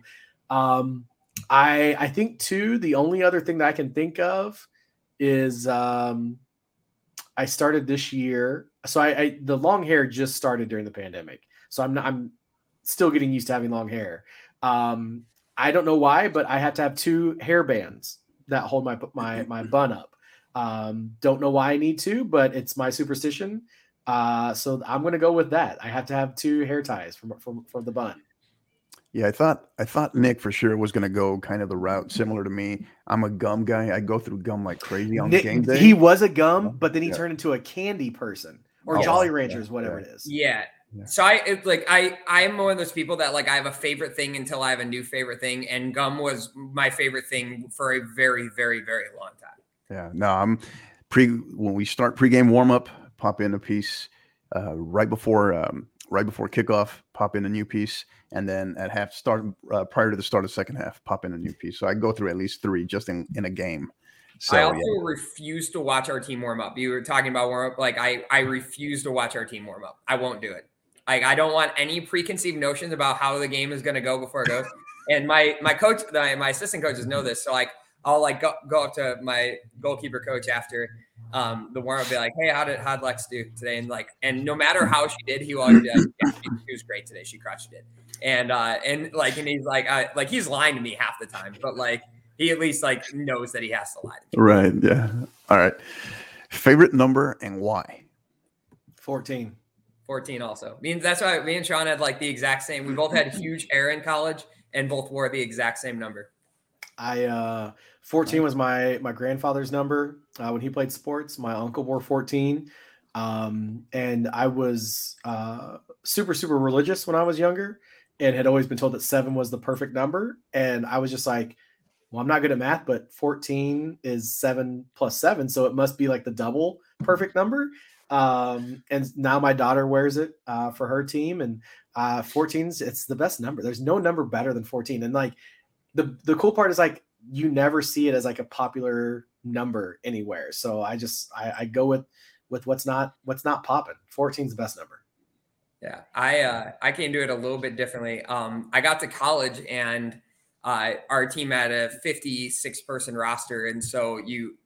I think too, the only other thing that I can think of is I started this year. So the long hair just started during the pandemic. So I'm still getting used to having long hair. I don't know why, but I have to have 2 hair bands that hold my bun up. Don't know why I need to, but it's my superstition. So I'm going to go with that. I have to have 2 hair ties from the bun. Yeah, I thought Nick for sure was going to go kind of the route similar to me. I'm a gum guy. I go through gum like crazy on game day. He was a gum, but then he turned into a candy person or Jolly Ranchers, whatever it is. Yeah. So I'm one of those people that like I have a favorite thing until I have a new favorite thing, and gum was my favorite thing for a very, very, very long time. Yeah. No, when we start pregame warm up, pop in a piece right before kickoff, pop in a new piece, and then at prior to the start of the second half, pop in a new piece. So I go through at least 3 just in a game. So, I also refuse to watch our team warm up. You were talking about warm up. Like I refuse to watch our team warm up. I won't do it. Like I don't want any preconceived notions about how the game is going to go before it goes. And my coach, my assistant coaches know this. So like I'll like go up to my goalkeeper coach after the warm up, be like, "Hey, how'd Lex do today?" And no matter how she did, he will always be like, "Yeah, she was great today. She crushed it." And he's like he's lying to me half the time, but like. He at least like knows that he has to lie to me. Right. Yeah. All right. Favorite number and why? 14. 14 also. That's why me and Sean had like the exact same. We both had huge hair in college and both wore the exact same number. 14 was my grandfather's number when he played sports. My uncle wore 14. And I was super, super religious when I was younger and had always been told that 7 was the perfect number. And I was just like, well, I'm not good at math, but 14 is 7 plus 7. So it must be like the double perfect number. And now my daughter wears it for her team. And 14's, it's the best number. There's no number better than 14. And like the cool part is like, you never see it as like a popular number anywhere. So I go with what's not popping. 14's the best number. Yeah. I came to it a little bit differently. I got to college and our team had a 56 person roster. And so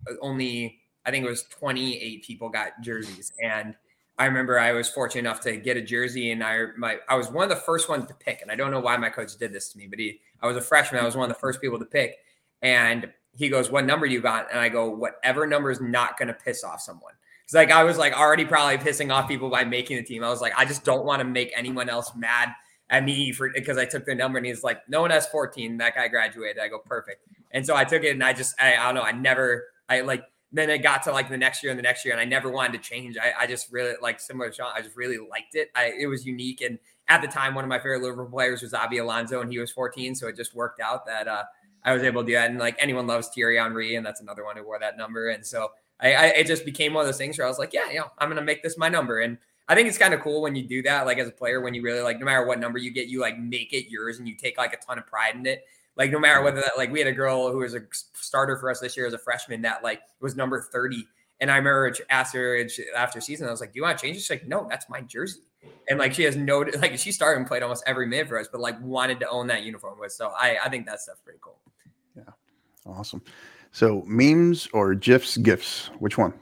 I think it was 28 people got jerseys. And I remember I was fortunate enough to get a jersey and I was one of the first ones to pick. And I don't know why my coach did this to me, but I was a freshman. I was one of the first people to pick. And he goes, "What number you got?" And I go, "Whatever number is not going to piss off someone." Cause like, I was like already probably pissing off people by making the team. I was like, I just don't want to make anyone else mad at me because I took their number. And he's like, "No one has 14. That guy graduated." I go, "Perfect." And so I took it and I don't know. Then it got to like the next year and I never wanted to change. I just really like similar to Sean. I just really liked it. It was unique. And at the time, one of my favorite Liverpool players was Xabi Alonso and he was 14. So it just worked out that I was able to do that. And like anyone loves Thierry Henry and that's another one who wore that number. And so it just became one of those things where I was like, yeah, I'm going to make this my number. And I think it's kind of cool when you do that, like as a player, when you really like, no matter what number you get, you like make it yours and you take like a ton of pride in it. Like no matter whether that, like we had a girl who was a starter for us this year as a freshman that like was number 30. And I remember asked her after season, I was like, "Do you want to change it?" She's like, "No, that's my jersey." And like, she has she started and played almost every minute for us, but like wanted to own that uniform with. So I think that stuff's pretty cool. Yeah. Awesome. So memes or GIFs, which one?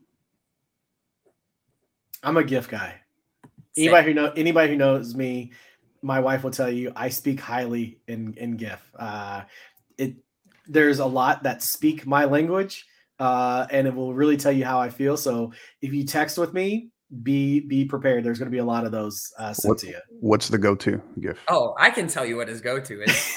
I'm a GIF guy. Anybody who knows me, my wife will tell you I speak highly in GIF. There's a lot that speak my language, and it will really tell you how I feel. So if you text with me, be prepared. There's going to be a lot of those sent to you. What's the go-to GIF? Oh, I can tell you what his go-to is.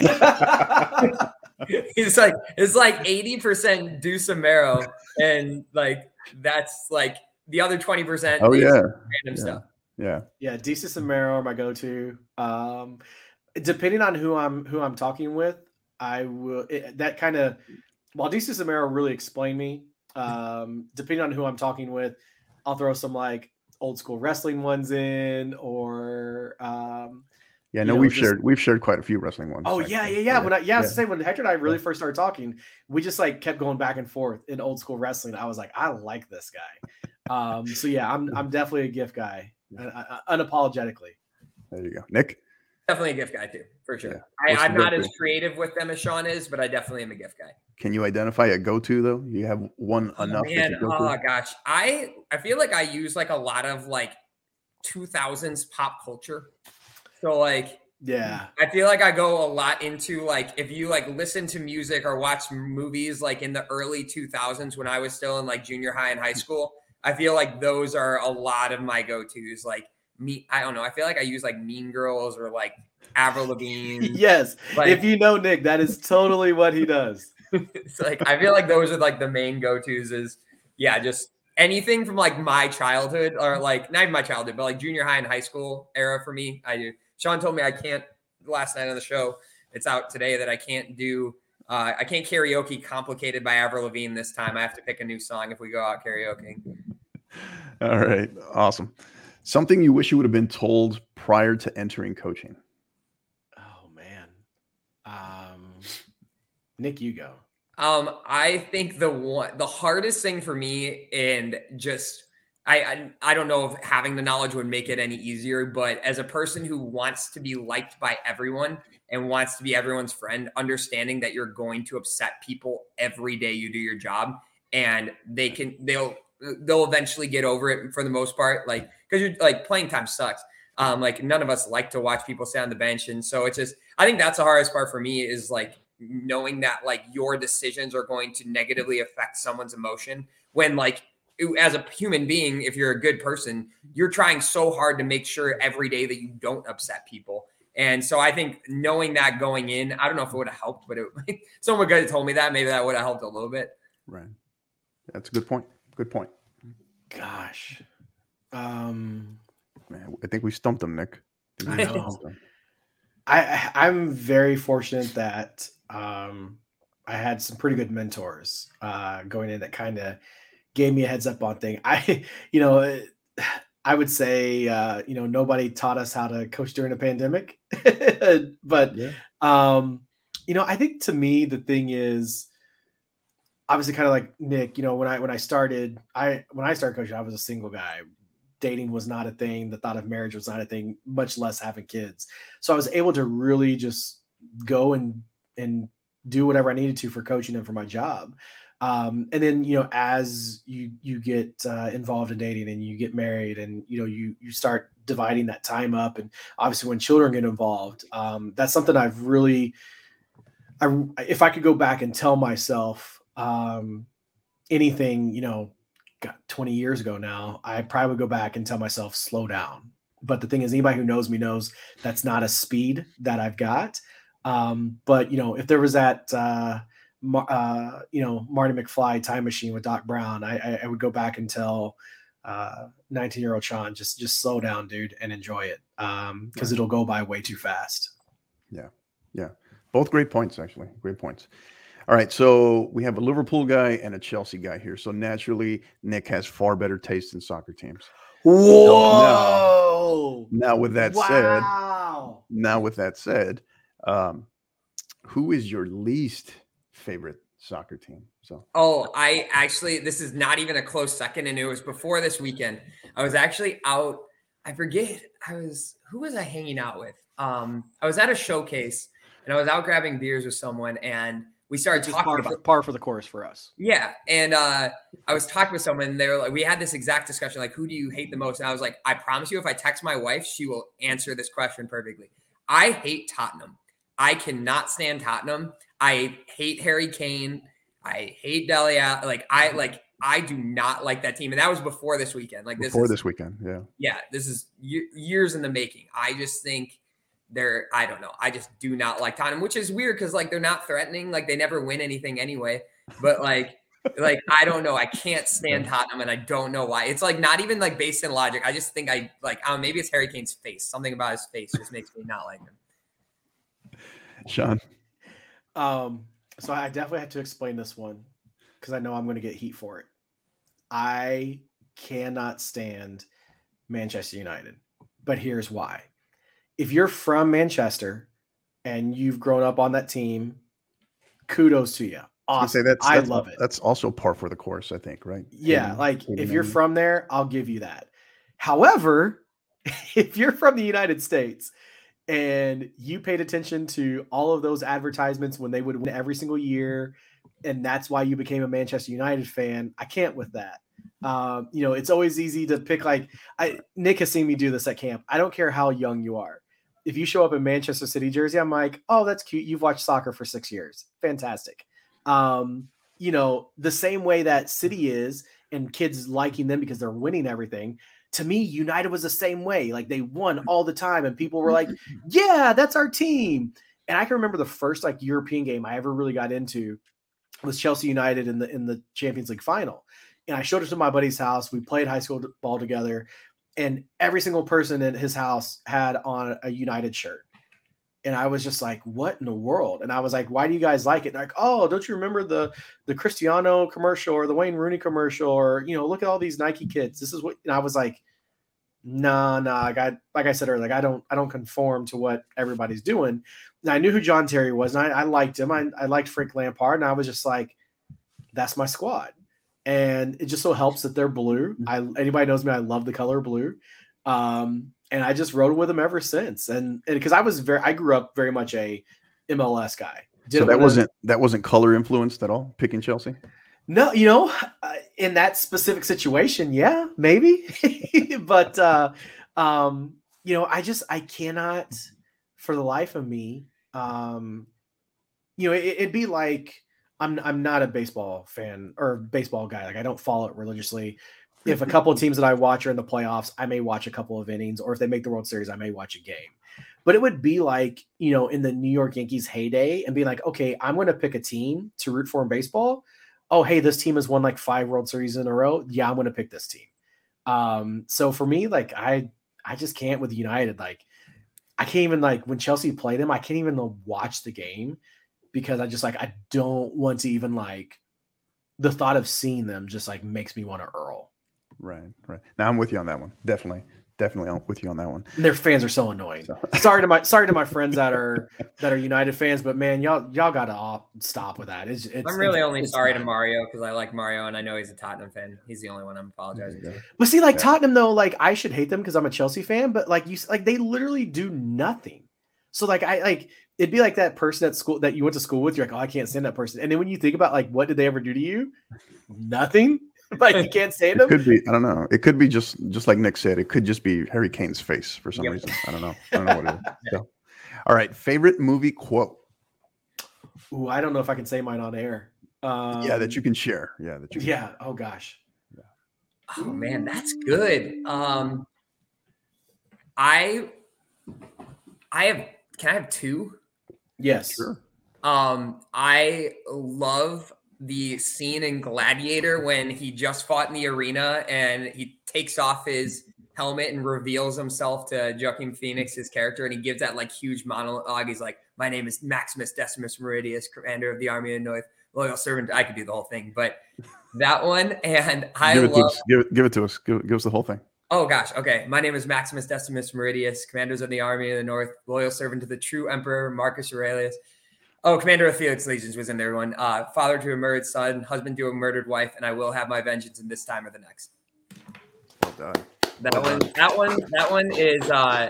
It's like 80% Deuce Amaro, and like that's like the other 20%. Oh yeah, random stuff. Yeah. Deuce Amaro are my go-to. Depending on who I'm talking with, I will that kind of while Deuce Amaro really explain me. Depending on who I'm talking with, I'll throw some like old school wrestling ones in, or we've shared quite a few wrestling ones. Oh yeah. When when Hector and I really first started talking, we just like kept going back and forth in old school wrestling. I was like, I like this guy. So yeah, I'm definitely a GIF guy, unapologetically. There you go, Nick. Definitely a GIF guy too, for sure. Yeah. I'm not as creative with them as Sean is, but I definitely am a GIF guy. Can you identify a go-to though? You have one enough? Man, gosh, I feel like I use like a lot of like 2000s pop culture. So like, yeah, I feel like I go a lot into like if you like listen to music or watch movies like in the early 2000s when I was still in like junior high and high school. I feel like those are a lot of my go-tos. Like I don't know. I feel like I use like Mean Girls or like Avril Lavigne. Yes. Like, if you know Nick, that is totally what he does. It's like, I feel like those are like the main go-tos is, yeah, just anything from like my childhood or like not even my childhood, but like junior high and high school era for me. I do. Sean told me I can't last night on the show. It's out today that I can't karaoke Complicated by Avril Lavigne this time. I have to pick a new song if we go out karaoke. All right. Awesome. Something you wish you would have been told prior to entering coaching. Oh man. Nick, you go. I think the hardest thing for me, and just I don't know if having the knowledge would make it any easier, but as a person who wants to be liked by everyone and wants to be everyone's friend, understanding that you're going to upset people every day you do your job, and they'll eventually get over it for the most part, like, because you're like, playing time sucks. Like, none of us like to watch people sit on the bench, and so it's just, I think that's the hardest part for me, is like knowing that like your decisions are going to negatively affect someone's emotion, when like, as a human being, if you're a good person, you're trying so hard to make sure every day that you don't upset people. And so I think knowing that going in, I don't know if it would have helped, but someone could have told me that, maybe that would have helped a little bit. Right. That's a good point. Good point. Gosh. Man, I think we stumped him, Nick. I know. I'm very fortunate that I had some pretty good mentors going in that kind of gave me a heads up on things. I would say, nobody taught us how to coach during a pandemic, but, yeah. I think to me, the thing is obviously kind of like Nick, when I started coaching, I was a single guy. Dating was not a thing. The thought of marriage was not a thing, much less having kids. So I was able to really just go and do whatever I needed to for coaching and for my job. And then, as you get involved in dating and you get married and, you start dividing that time up. And obviously when children get involved, that's something I've really, if I could go back and tell myself anything, 20 years ago now, I probably would go back and tell myself, slow down. But the thing is, anybody who knows me knows that's not a speed that I've got. But, if there was that, Marty McFly time machine with Doc Brown, I would go back and tell 19-year-old Sean, just slow down, dude, and enjoy it. Because it'll go by way too fast. Yeah. Yeah. Both great points, actually. Great points. All right. So we have a Liverpool guy and a Chelsea guy here. So naturally, Nick has far better taste in soccer teams. Whoa. Now with that said, who is your least favorite soccer team? This is not even a close second, and it was before this weekend. I was actually out. I forget. Who was I hanging out with? I was at a showcase, and I was out grabbing beers with someone, and we started talking about par for the course for us. Yeah, and I was talking with someone, and they were like, we had this exact discussion, like, who do you hate the most? And I was like, I promise you, if I text my wife, she will answer this question perfectly. I hate Tottenham. I cannot stand Tottenham. I hate Harry Kane. I hate Dele Alli. I do not like that team. And that was before this weekend. This weekend. Yeah. Yeah. This is years in the making. I just think I don't know. I just do not like Tottenham, which is weird because they're not threatening. They never win anything anyway. But I don't know. I can't stand Tottenham, and I don't know why. It's not even based in logic. I just think maybe it's Harry Kane's face. Something about his face just makes me not like him. Sean. So I definitely have to explain this one because I know I'm going to get heat for it. I cannot stand Manchester United, but here's why. If you're from Manchester and you've grown up on that team, kudos to you. Awesome. I love it. That's also par for the course, I think, right? Yeah. If you're from there, I'll give you that. However, if you're from the United States and you paid attention to all of those advertisements when they would win every single year, and that's why you became a Manchester United fan, I can't with that. It's always easy to pick Nick has seen me do this at camp. I don't care how young you are. If you show up in Manchester City jersey, I'm like, oh, that's cute. You've watched soccer for 6 years. Fantastic. The same way that City is and kids liking them because they're winning everything. To me, United was the same way. Like they won all the time and people were like, yeah, that's our team. And I can remember the first like European game I ever really got into was Chelsea United in the Champions League final. And I showed it to my buddy's house. We played high school ball together, and every single person in his house had on a United shirt. And I was just like, what in the world? And I was like, why do you guys like it? And like, oh, don't you remember the Cristiano commercial or the Wayne Rooney commercial? Or, look at all these Nike kids. This is what, and I was like, nah. Like I said earlier, like I don't conform to what everybody's doing. And I knew who John Terry was, and I liked him. I liked Frank Lampard, and I was just like, that's my squad. And it just so helps that they're blue. Anybody knows me, I love the color blue. And I just rode with them ever since. And because I grew up very much a MLS guy. So that wasn't color influenced at all, picking Chelsea? No, in that specific situation, yeah, maybe. But I cannot for the life of me. It'd be like I'm not a baseball fan or baseball guy. Like I don't follow it religiously. If a couple of teams that I watch are in the playoffs, I may watch a couple of innings, or if they make the World Series, I may watch a game. But it would be like, in the New York Yankees heyday and be like, okay, I'm going to pick a team to root for in baseball. Oh, hey, this team has won like 5 World Series in a row. Yeah, I'm going to pick this team. So for me, like I just can't with United. Like I can't even like when Chelsea played them, I can't even watch the game because I don't want to even like the thought of seeing them just like makes me want to Earl. Right. Now I'm with you on that one. Definitely with you on that one. And their fans are so annoying. So. Sorry to my friends that are United fans, but man, y'all gotta stop with that. I'm really only sorry to Mario because I like Mario and I know he's a Tottenham fan. He's the only one I'm apologizing to. But see, like Tottenham though, like I should hate them because I'm a Chelsea fan, but like they literally do nothing. So like it'd be like that person at school that you went to school with. You're like, oh, I can't stand that person. And then when you think about like what did they ever do to you? Nothing. Like you can't stand them. It could be. I don't know. It could be just like Nick said. It could just be Harry Kane's face for some reason. I don't know what it is. So. All right. Favorite movie quote. Ooh, I don't know if I can say mine on air. That you can share. Yeah. Oh gosh. Yeah. Oh man, that's good. I have. Can I have 2? Yes. Sure. I love the scene in Gladiator when he just fought in the arena and he takes off his helmet and reveals himself to Joaquin Phoenix, his character, and he gives that like huge monologue. He's like, "My name is Maximus Decimus Meridius, commander of the Army of the North, loyal servant." I could do the whole thing, but that one, and give it to us. Give us the whole thing. Oh gosh, okay. My name is Maximus Decimus Meridius, commanders of the Army of the North, loyal servant to the true Emperor Marcus Aurelius. Oh, commander of Felix Legions was in there one. Father to a murdered son, husband to a murdered wife, and I will have my vengeance in this time or the next. Well done. That one is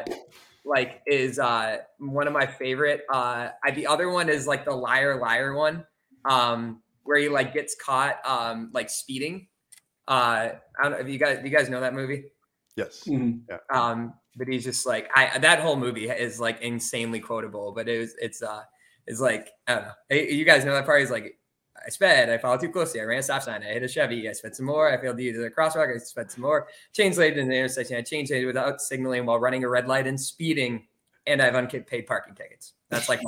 one of my favorite. The other one is like the liar one, where he like gets caught like speeding. I don't know if you guys know that movie. Yes. Mm-hmm. Yeah. But he's just like that whole movie is like insanely quotable. But it's like I don't know. You guys know that part. He's like, I sped. I followed too closely. I ran a stop sign. I hit a Chevy. I sped some more. I failed to use the crosswalk. I sped some more. Changed lane in the intersection. I changed lane without signaling while running a red light and speeding. And I have unpaid parking tickets. That's like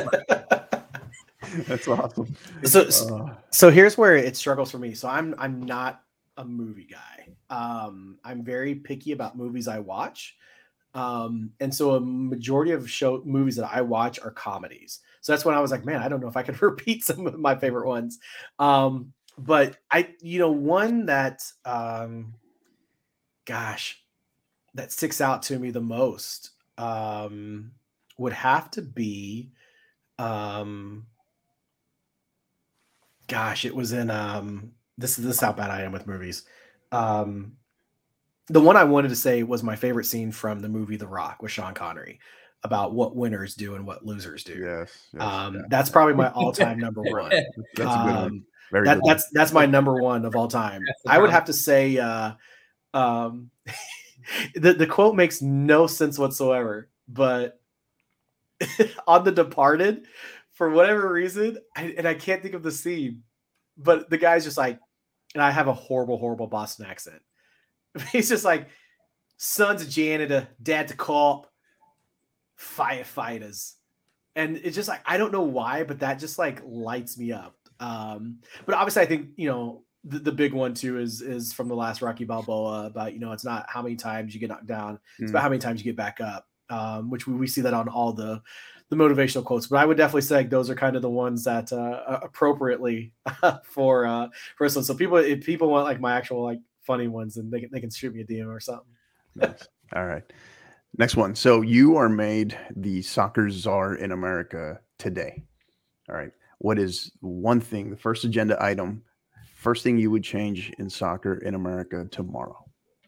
That's awesome. So here's where it struggles for me. So I'm not a movie guy. I'm very picky about movies I watch. And so a majority of movies that I watch are comedies. So that's when I was like, man, I don't know if I can repeat some of my favorite ones. But one that, that sticks out to me the most, would have to be, it was in, this is how bad I am with movies. The one I wanted to say was my favorite scene from the movie The Rock with Sean Connery about what winners do and what losers do. Yes. That's probably my all-time number one. That's a good one. Very good. That's my number one of all time. I would have to say the quote makes no sense whatsoever, but on The Departed, for whatever reason, I can't think of the scene, but the guy's just like, and I have a horrible, horrible Boston accent. He's just like, son's a janitor, dad's a cop, firefighters. And it's just like, I don't know why, but that just like lights me up. But obviously I think, the big one too is from the last Rocky Balboa about, it's not how many times you get knocked down, it's about how many times you get back up, which we see that on all the motivational quotes. But I would definitely say those are kind of the ones that appropriately for us. So if people want like my actual like funny ones, then they can shoot me a DM or something. Nice. All right. Next one. So you are made the soccer czar in America today. All right. What is one thing, the first agenda item, first thing you would change in soccer in America tomorrow?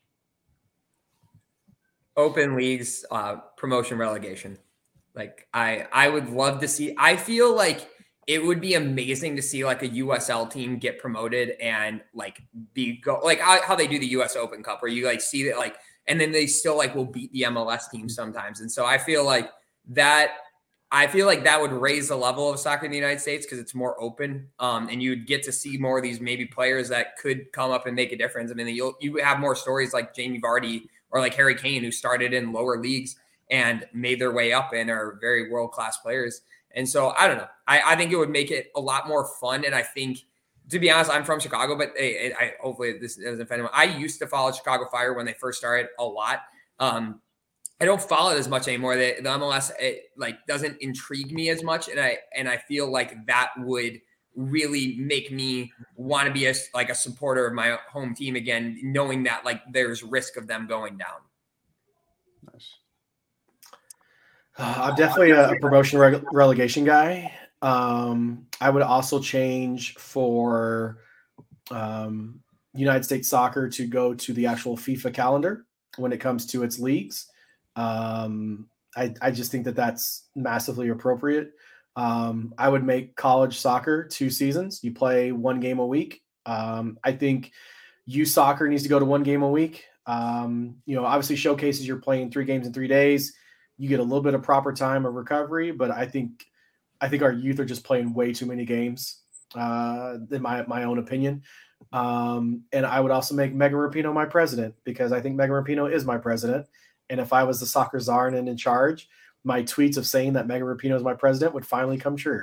Open leagues, promotion, relegation. Like I would love to see. I feel like it would be amazing to see like a USL team get promoted and like like how they do the US Open Cup, where you like see that like, and then they still like will beat the MLS team sometimes. And so I feel like that would raise the level of soccer in the United States because it's more open, and you'd get to see more of these maybe players that could come up and make a difference. I mean, you have more stories like Jamie Vardy or like Harry Kane, who started in lower leagues and made their way up and are very world-class players. And so I don't know. I think it would make it a lot more fun. And I think, to be honest, I'm from Chicago, but I hopefully this doesn't offend anyone. I used to follow Chicago Fire when they first started a lot. I don't follow it as much anymore. The MLS doesn't intrigue me as much, and I feel like that would really make me want to be a supporter of my home team again, knowing that like there's risk of them going down. Nice. I'm definitely a promotion relegation guy. I would also change for United States soccer to go to the actual FIFA calendar when it comes to its leagues. I just think that that's massively appropriate. I would make college soccer 2 seasons. You play 1 game a week. I think youth soccer needs to go to 1 game a week. Obviously showcases you're playing 3 games in 3 days. You get a little bit of proper time of recovery, but I think our youth are just playing way too many games, in my own opinion. And I would also make Megan Rapinoe my president, because I think Megan Rapinoe is my president. And if I was the soccer czar and in charge, my tweets of saying that Megan Rapinoe is my president would finally come true.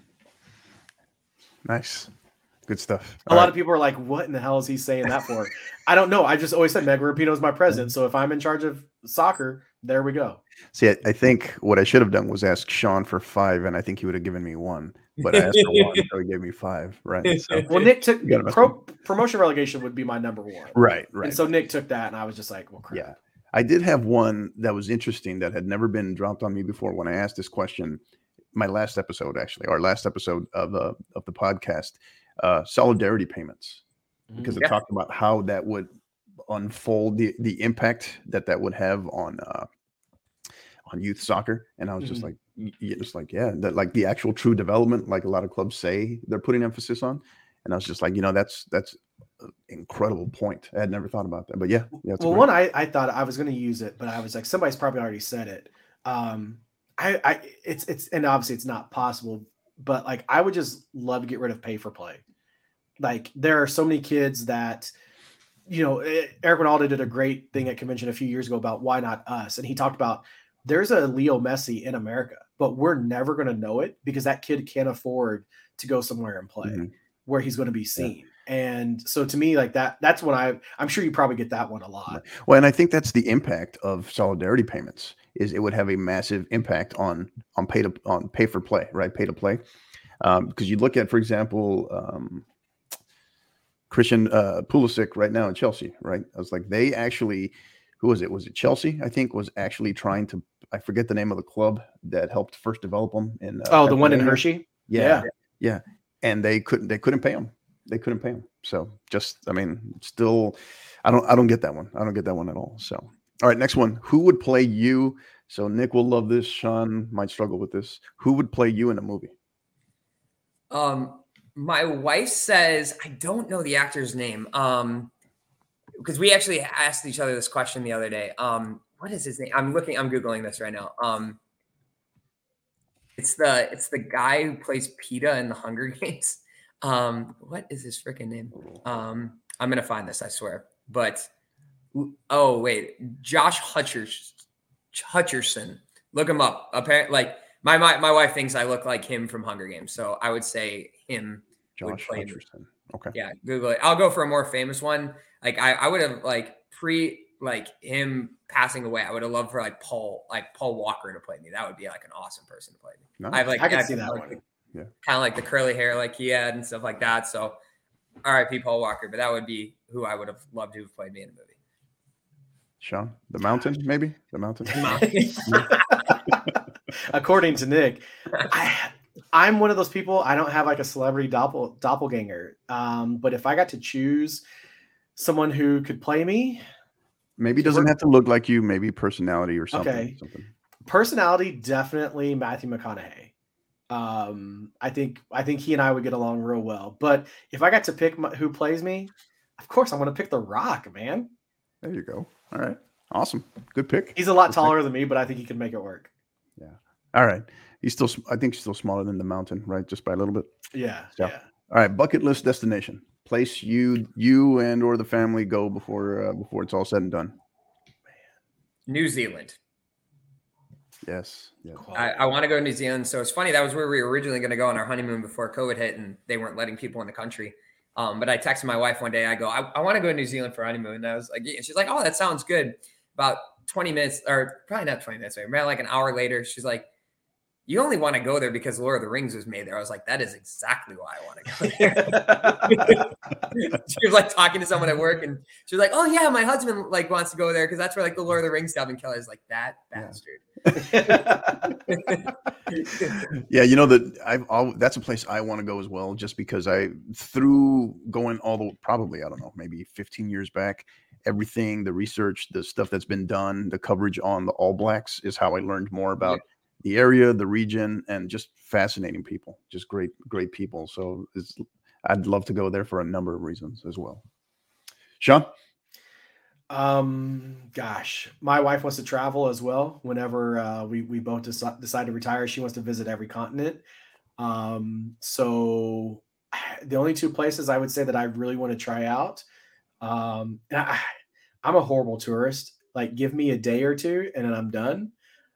Nice. Good stuff. A lot of people are like, what in the hell is he saying that for? I don't know. I just always said Megan Rapinoe is my president. So if I'm in charge of soccer, there we go. See, I think what I should have done was ask Sean for 5, and I think he would have given me 1. But I asked for 1, so he gave me 5. Right. So, well, Nick took promotion relegation would be my number 1. Right. And so Nick took that, and I was just like, well, crap. Yeah. I did have one that was interesting that had never been dropped on me before when I asked this question. My last episode, actually, our last episode of the podcast, solidarity payments, because it talked about how that would unfold, the impact that would have on youth soccer. And I was just like, that like the actual true development, like a lot of clubs say they're putting emphasis on. And I was just like, that's an incredible point. I had never thought about that, but yeah. Well, one, I thought I was going to use it, but I was like, somebody's probably already said it. It's and obviously it's not possible, but like, I would just love to get rid of pay for play. Like, there are so many kids that, Eric Ronaldo did a great thing at convention a few years ago about why not us. And he talked about, there's a Leo Messi in America, but we're never going to know it because that kid can't afford to go somewhere and play where he's going to be seen. Yeah. And so to me, like that's what I'm sure you probably get that one a lot. Well, and I think that's the impact of solidarity payments, is it would have a massive impact on pay for play, right? Pay to play. Because you look at, for example, Christian Pulisic right now in Chelsea, right? I was like, they actually, who was it? Was it Chelsea? I think was actually trying to, I forget the name of the club that helped first develop them. In the one in Hershey. Yeah. And they couldn't pay him. They couldn't pay him. So still, I don't get that one. I don't get that one at all. So, all right, next one. Who would play you? So Nick will love this. Sean might struggle with this. Who would play you in a movie? My wife says, I don't know the actor's name. Because we actually asked each other this question the other day. What is his name? I'm Googling this right now. It's the guy who plays PETA in the Hunger Games. What is his freaking name? I'm gonna find this, I swear. But oh wait, Josh Hutcherson. Look him up. Apparently, like my wife thinks I look like him from Hunger Games, so I would say him. Josh Hutcherson. Okay. Yeah, Google it. I'll go for a more famous one. Like I would have like him passing away. I would have loved for like Paul Walker to play me. That would be like an awesome person to play me. Nice. I can see that one. Yeah. Kind of like the curly hair like he had and stuff like that. So R.I.P. Paul Walker, but that would be who I would have loved to have played me in a movie. Sean, The Mountain, maybe? The Mountain? According to Nick, I'm one of those people, I don't have like a celebrity doppelganger. But if I got to choose someone who could play me. Maybe doesn't have to look like you, maybe personality or something. Okay. Personality, definitely Matthew McConaughey. I think he and I would get along real well. But if I got to pick who plays me, of course I'm going to pick The Rock, man. There you go. All right. Awesome. Good pick. He's a lot taller than me, but I think he can make it work. Yeah. All right. I think he's still smaller than The Mountain, right? Just by a little bit. Yeah. So, yeah. All right. Bucket list destination. Place you and or the family go before it's all said and done. New Zealand. Yes. Yeah. I want to go to New Zealand. So it's funny. That was where we were originally going to go on our honeymoon before COVID hit, and they weren't letting people in the country. But I texted my wife one day. I go, I want to go to New Zealand for honeymoon. And I was like, yeah. She's like, oh, that sounds good. About 20 minutes, or probably not 20 minutes, maybe like an hour later, she's like, you only want to go there because Lord of the Rings was made there. I was like, that is exactly why I want to go there. She was like talking to someone at work, and she was like, oh yeah, my husband like wants to go there because that's where like the Lord of the Rings stuff. And Kelly's like, that bastard. Yeah, that's a place I want to go as well, just because through going probably, I don't know, maybe 15 years back, everything, the research, the stuff that's been done, the coverage on the All Blacks is how I learned more about the area, the region, and just fascinating people, just great people. So I'd love to go there for a number of reasons as well. Sean? Gosh, my wife wants to travel as well. Whenever we both decide to retire, she wants to visit every continent. So the only two places I would say that I really want to try out. I'm a horrible tourist. Like, give me a day or two and then I'm done.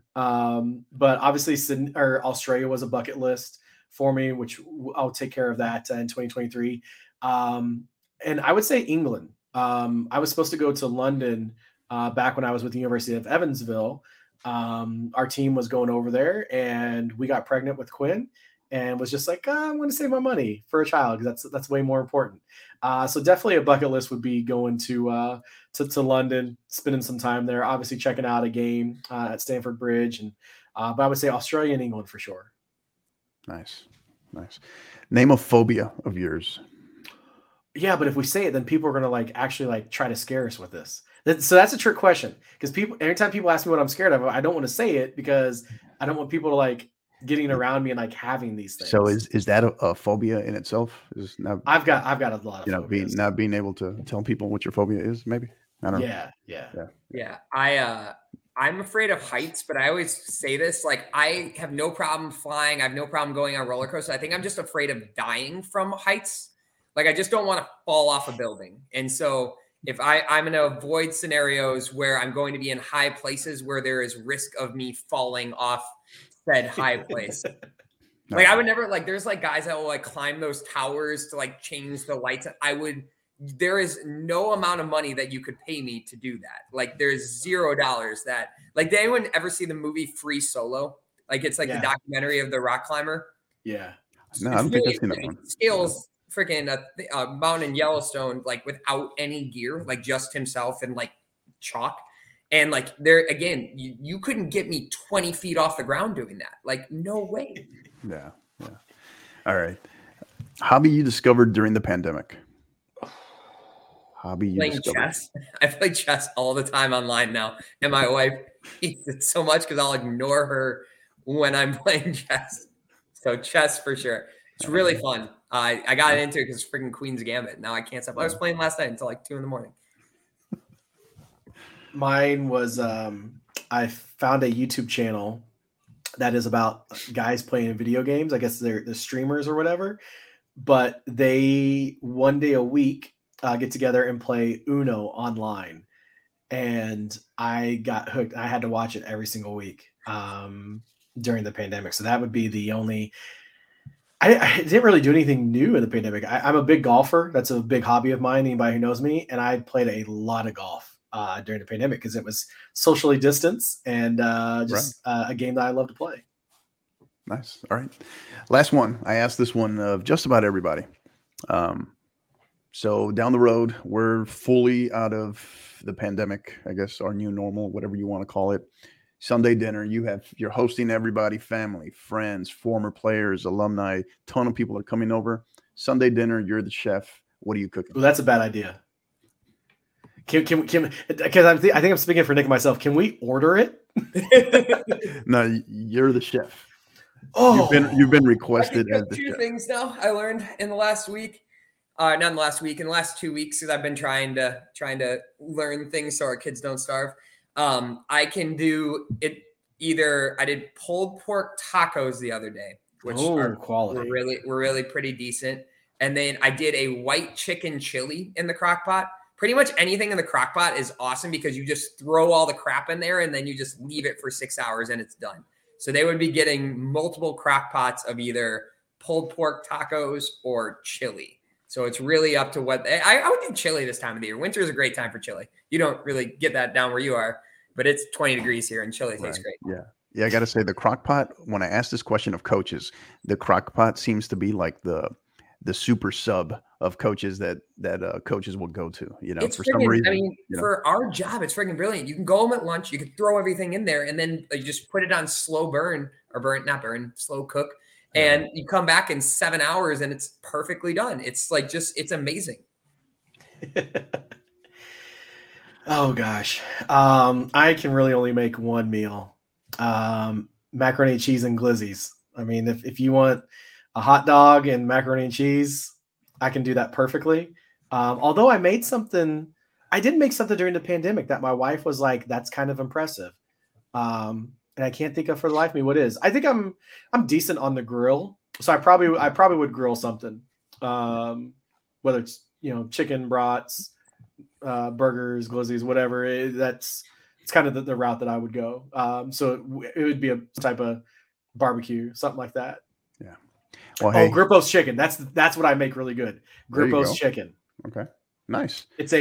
But obviously Sydney or Australia was a bucket list for me, which I'll take care of that in 2023. And I would say England. I was supposed to go to London back when I was with the University of Evansville. Our team was going over there, and we got pregnant with Quinn, and was just like, I'm going to save my money for a child because that's way more important. So definitely a bucket list would be going to London, spending some time there, obviously checking out a game at Stamford Bridge, and but I would say Australia and England for sure. Nice. Name a phobia of yours. Yeah, but if we say it, then people are going to actually try to scare us with this. So that's a trick question, because every time people ask me what I'm scared of, I don't want to say it because I don't want people to getting around me and having these things. So is that a phobia in itself? I've got a lot of phobias. Not being able to tell people what your phobia is, maybe. I don't know. Yeah. I'm afraid of heights, but I always say this, I have no problem flying. I have no problem going on roller coasters. I think I'm just afraid of dying from heights. I just don't want to fall off a building. And so if I'm going to avoid scenarios where I'm going to be in high places where there is risk of me falling off said high place. I would never there's guys that will climb those towers to change the lights. There is no amount of money that you could pay me to do that. There's $0 that did anyone ever see the movie Free Solo? It's the documentary of the rock climber. Yeah. No, I don't think I've seen that one. Scales freaking a mountain in Yellowstone, without any gear, just himself and chalk. And there again, you couldn't get me 20 feet off the ground doing that. No way. Yeah. All right. Hobby you discovered during the pandemic. Playing chess. I play chess all the time online now. And my wife hates it so much because I'll ignore her when I'm playing chess. So chess for sure. It's really fun. I got into it because freaking Queen's Gambit. Now I can't stop. I was playing last night until 2 a.m. Mine was I found a YouTube channel that is about guys playing video games. I guess they're the streamers or whatever. but they 1 day a week get together and play Uno online. And I got hooked. I had to watch it every single week during the pandemic. So that would be the only. I didn't really do anything new in the pandemic. I'm a big golfer. That's a big hobby of mine. Anybody who knows me, and I played a lot of golf during the pandemic because it was socially distanced and just a game that I love to play. Nice. All right. Last one. I asked this one of just about everybody. So down the road, we're fully out of the pandemic, I guess, our new normal, whatever you want to call it. Sunday dinner, you're hosting everybody, family, friends, former players, alumni, ton of people are coming over. Sunday dinner, you're the chef. What are you cooking? Well, that's a bad idea. Can because I think I'm speaking for Nick and myself. Can we order it? No, you're the chef. Oh, you've been requested as the two chef. things now I learned in the last week. Not in the last week, in the last 2 weeks, because I've been trying to learn things so our kids don't starve. I can do it either. I did pulled pork tacos the other day, which are quality. Were really pretty decent. And then I did a white chicken chili in the crock pot. Pretty much anything in the crock pot is awesome because you just throw all the crap in there and then you just leave it for 6 hours and it's done. So they would be getting multiple crock pots of either pulled pork tacos or chili. So it's really up to what I would do chili this time of the year. Winter is a great time for chili. You don't really get that down where you are, but it's 20 degrees here and chili tastes great. Yeah. I got to say the crock pot, when I asked this question of coaches, the crock pot seems to be like the super sub of coaches that coaches will go to, it's for some reason. I mean, for our job, it's freaking brilliant. You can go home at lunch, you can throw everything in there and then you just put it on slow cook. And you come back in 7 hours and it's perfectly done. It's like it's amazing. Oh gosh. I can really only make one meal. Macaroni and cheese and glizzies. I mean, if you want a hot dog and macaroni and cheese, I can do that perfectly. Although I did make something during the pandemic that my wife was like, that's kind of impressive. And I can't think of for the life of me what it is. I think I'm decent on the grill, so I probably would grill something, whether it's chicken brats, burgers, glizzies, whatever. It's kind of the route that I would go. So it would be a type of barbecue, something like that. Yeah. Well, hey, Grupo's chicken. That's what I make really good. Grupo's chicken. Okay. Nice. It's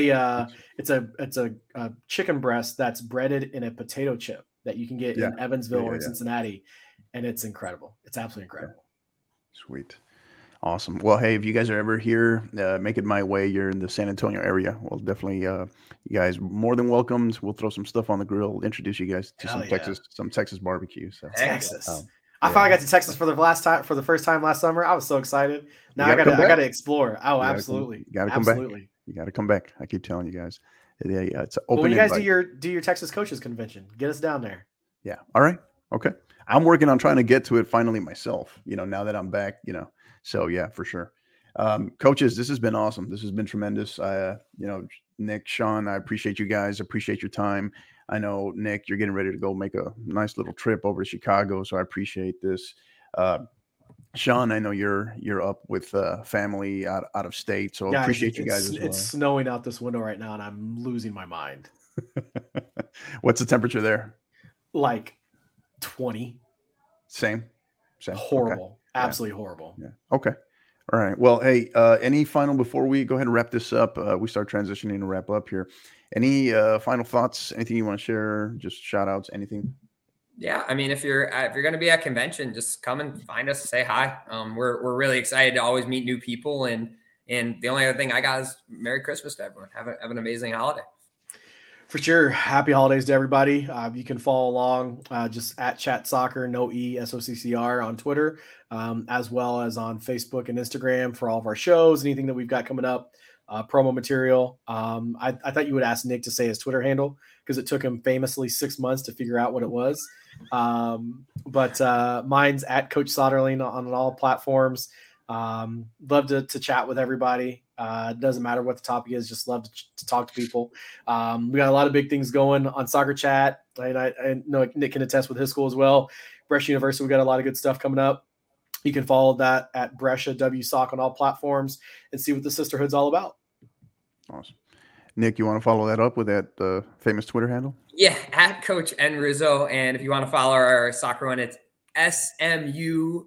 a chicken breast that's breaded in a potato chip that you can get in Evansville or in Cincinnati, and it's incredible. It's absolutely incredible. Sweet. Awesome. Well, hey, if you guys are ever here, make it my way. You're in the San Antonio area. Well, definitely, you guys more than welcomed. We'll throw some stuff on the grill, introduce you guys to some Texas barbecue. So Texas. I finally got to Texas for the first time last summer. I was so excited. Now I got to explore. Oh, absolutely. You got to come back. You got to come back. I keep telling you guys. It's open. Well, when you guys do your Texas coaches convention, get us down there. Yeah. All right. Okay. I'm working on trying to get to it finally myself, now that I'm back, so yeah, for sure. Coaches, this has been awesome. This has been tremendous. Nick, Sean, I appreciate you guys. Appreciate your time. I know, Nick, you're getting ready to go make a nice little trip over to Chicago. So I appreciate this. Sean, I know you're up with family out of state, so I appreciate you guys as well. It's snowing out this window right now, and I'm losing my mind. What's the temperature there? Like 20. Same. Horrible. Okay. Absolutely horrible. Yeah. Okay. All right. Well, hey, any final before we go ahead and wrap this up? We start transitioning to wrap up here. Any final thoughts? Anything you want to share? Just shout outs? Anything? Yeah, I mean, if you're going to be at convention, just come and find us, say hi. We're really excited to always meet new people, and the only other thing I got is Merry Christmas to everyone. Have an amazing holiday. For sure. Happy holidays to everybody. You can follow along just at Chat Soccer, no E, SOCCR on Twitter, as well as on Facebook and Instagram for all of our shows, anything that we've got coming up, promo material. I thought you would ask Nick to say his Twitter handle because it took him famously 6 months to figure out what it was. But mine's at Coach Soderling on all platforms. Love to chat with everybody. It doesn't matter what the topic is, just love to talk to people. We got a lot of big things going on Soccer Chat. And I know Nick can attest with his school as well. Bresh University, we got a lot of good stuff coming up. You can follow that at Brescia WSOC on all platforms and see what the sisterhood's all about. Awesome. Nick, you want to follow that up with that famous Twitter handle? Yeah, at Coach N Rizzo. And if you want to follow our soccer one, it's SMUMNW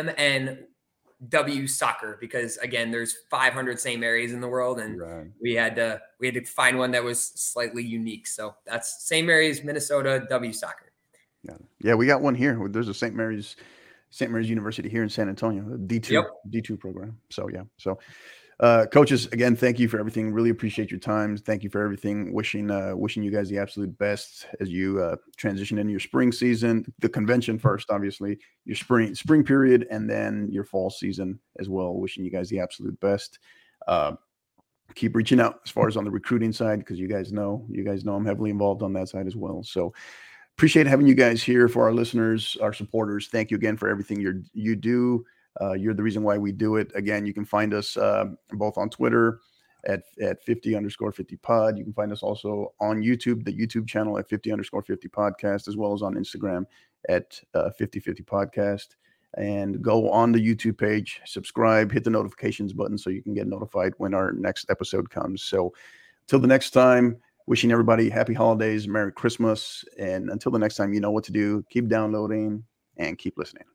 Soccer, because again, there's 500 St. Mary's in the world, and we had to find one that was slightly unique. So that's St. Mary's, Minnesota W Soccer. Yeah, we got one here. There's a St. Mary's University here in San Antonio, a D2 program. So yeah. So coaches, again, thank you for everything. Really appreciate your time. Thank you for everything. Wishing you guys the absolute best as you transition into your spring season, the convention first, obviously, your spring period, and then your fall season as well. Wishing you guys the absolute best. Keep reaching out as far as on the recruiting side, because you guys know I'm heavily involved on that side as well. So appreciate having you guys here. For our listeners, our supporters, thank you again for everything you do. You're the reason why we do it. Again, you can find us both on Twitter at 50_50 pod. You can find us also on YouTube, the YouTube channel at 50_50 podcast, as well as on Instagram at 5050 podcast. And go on the YouTube page, subscribe, hit the notifications button so you can get notified when our next episode comes. So till the next time, wishing everybody happy holidays, Merry Christmas. And until the next time, you know what to do. Keep downloading and keep listening.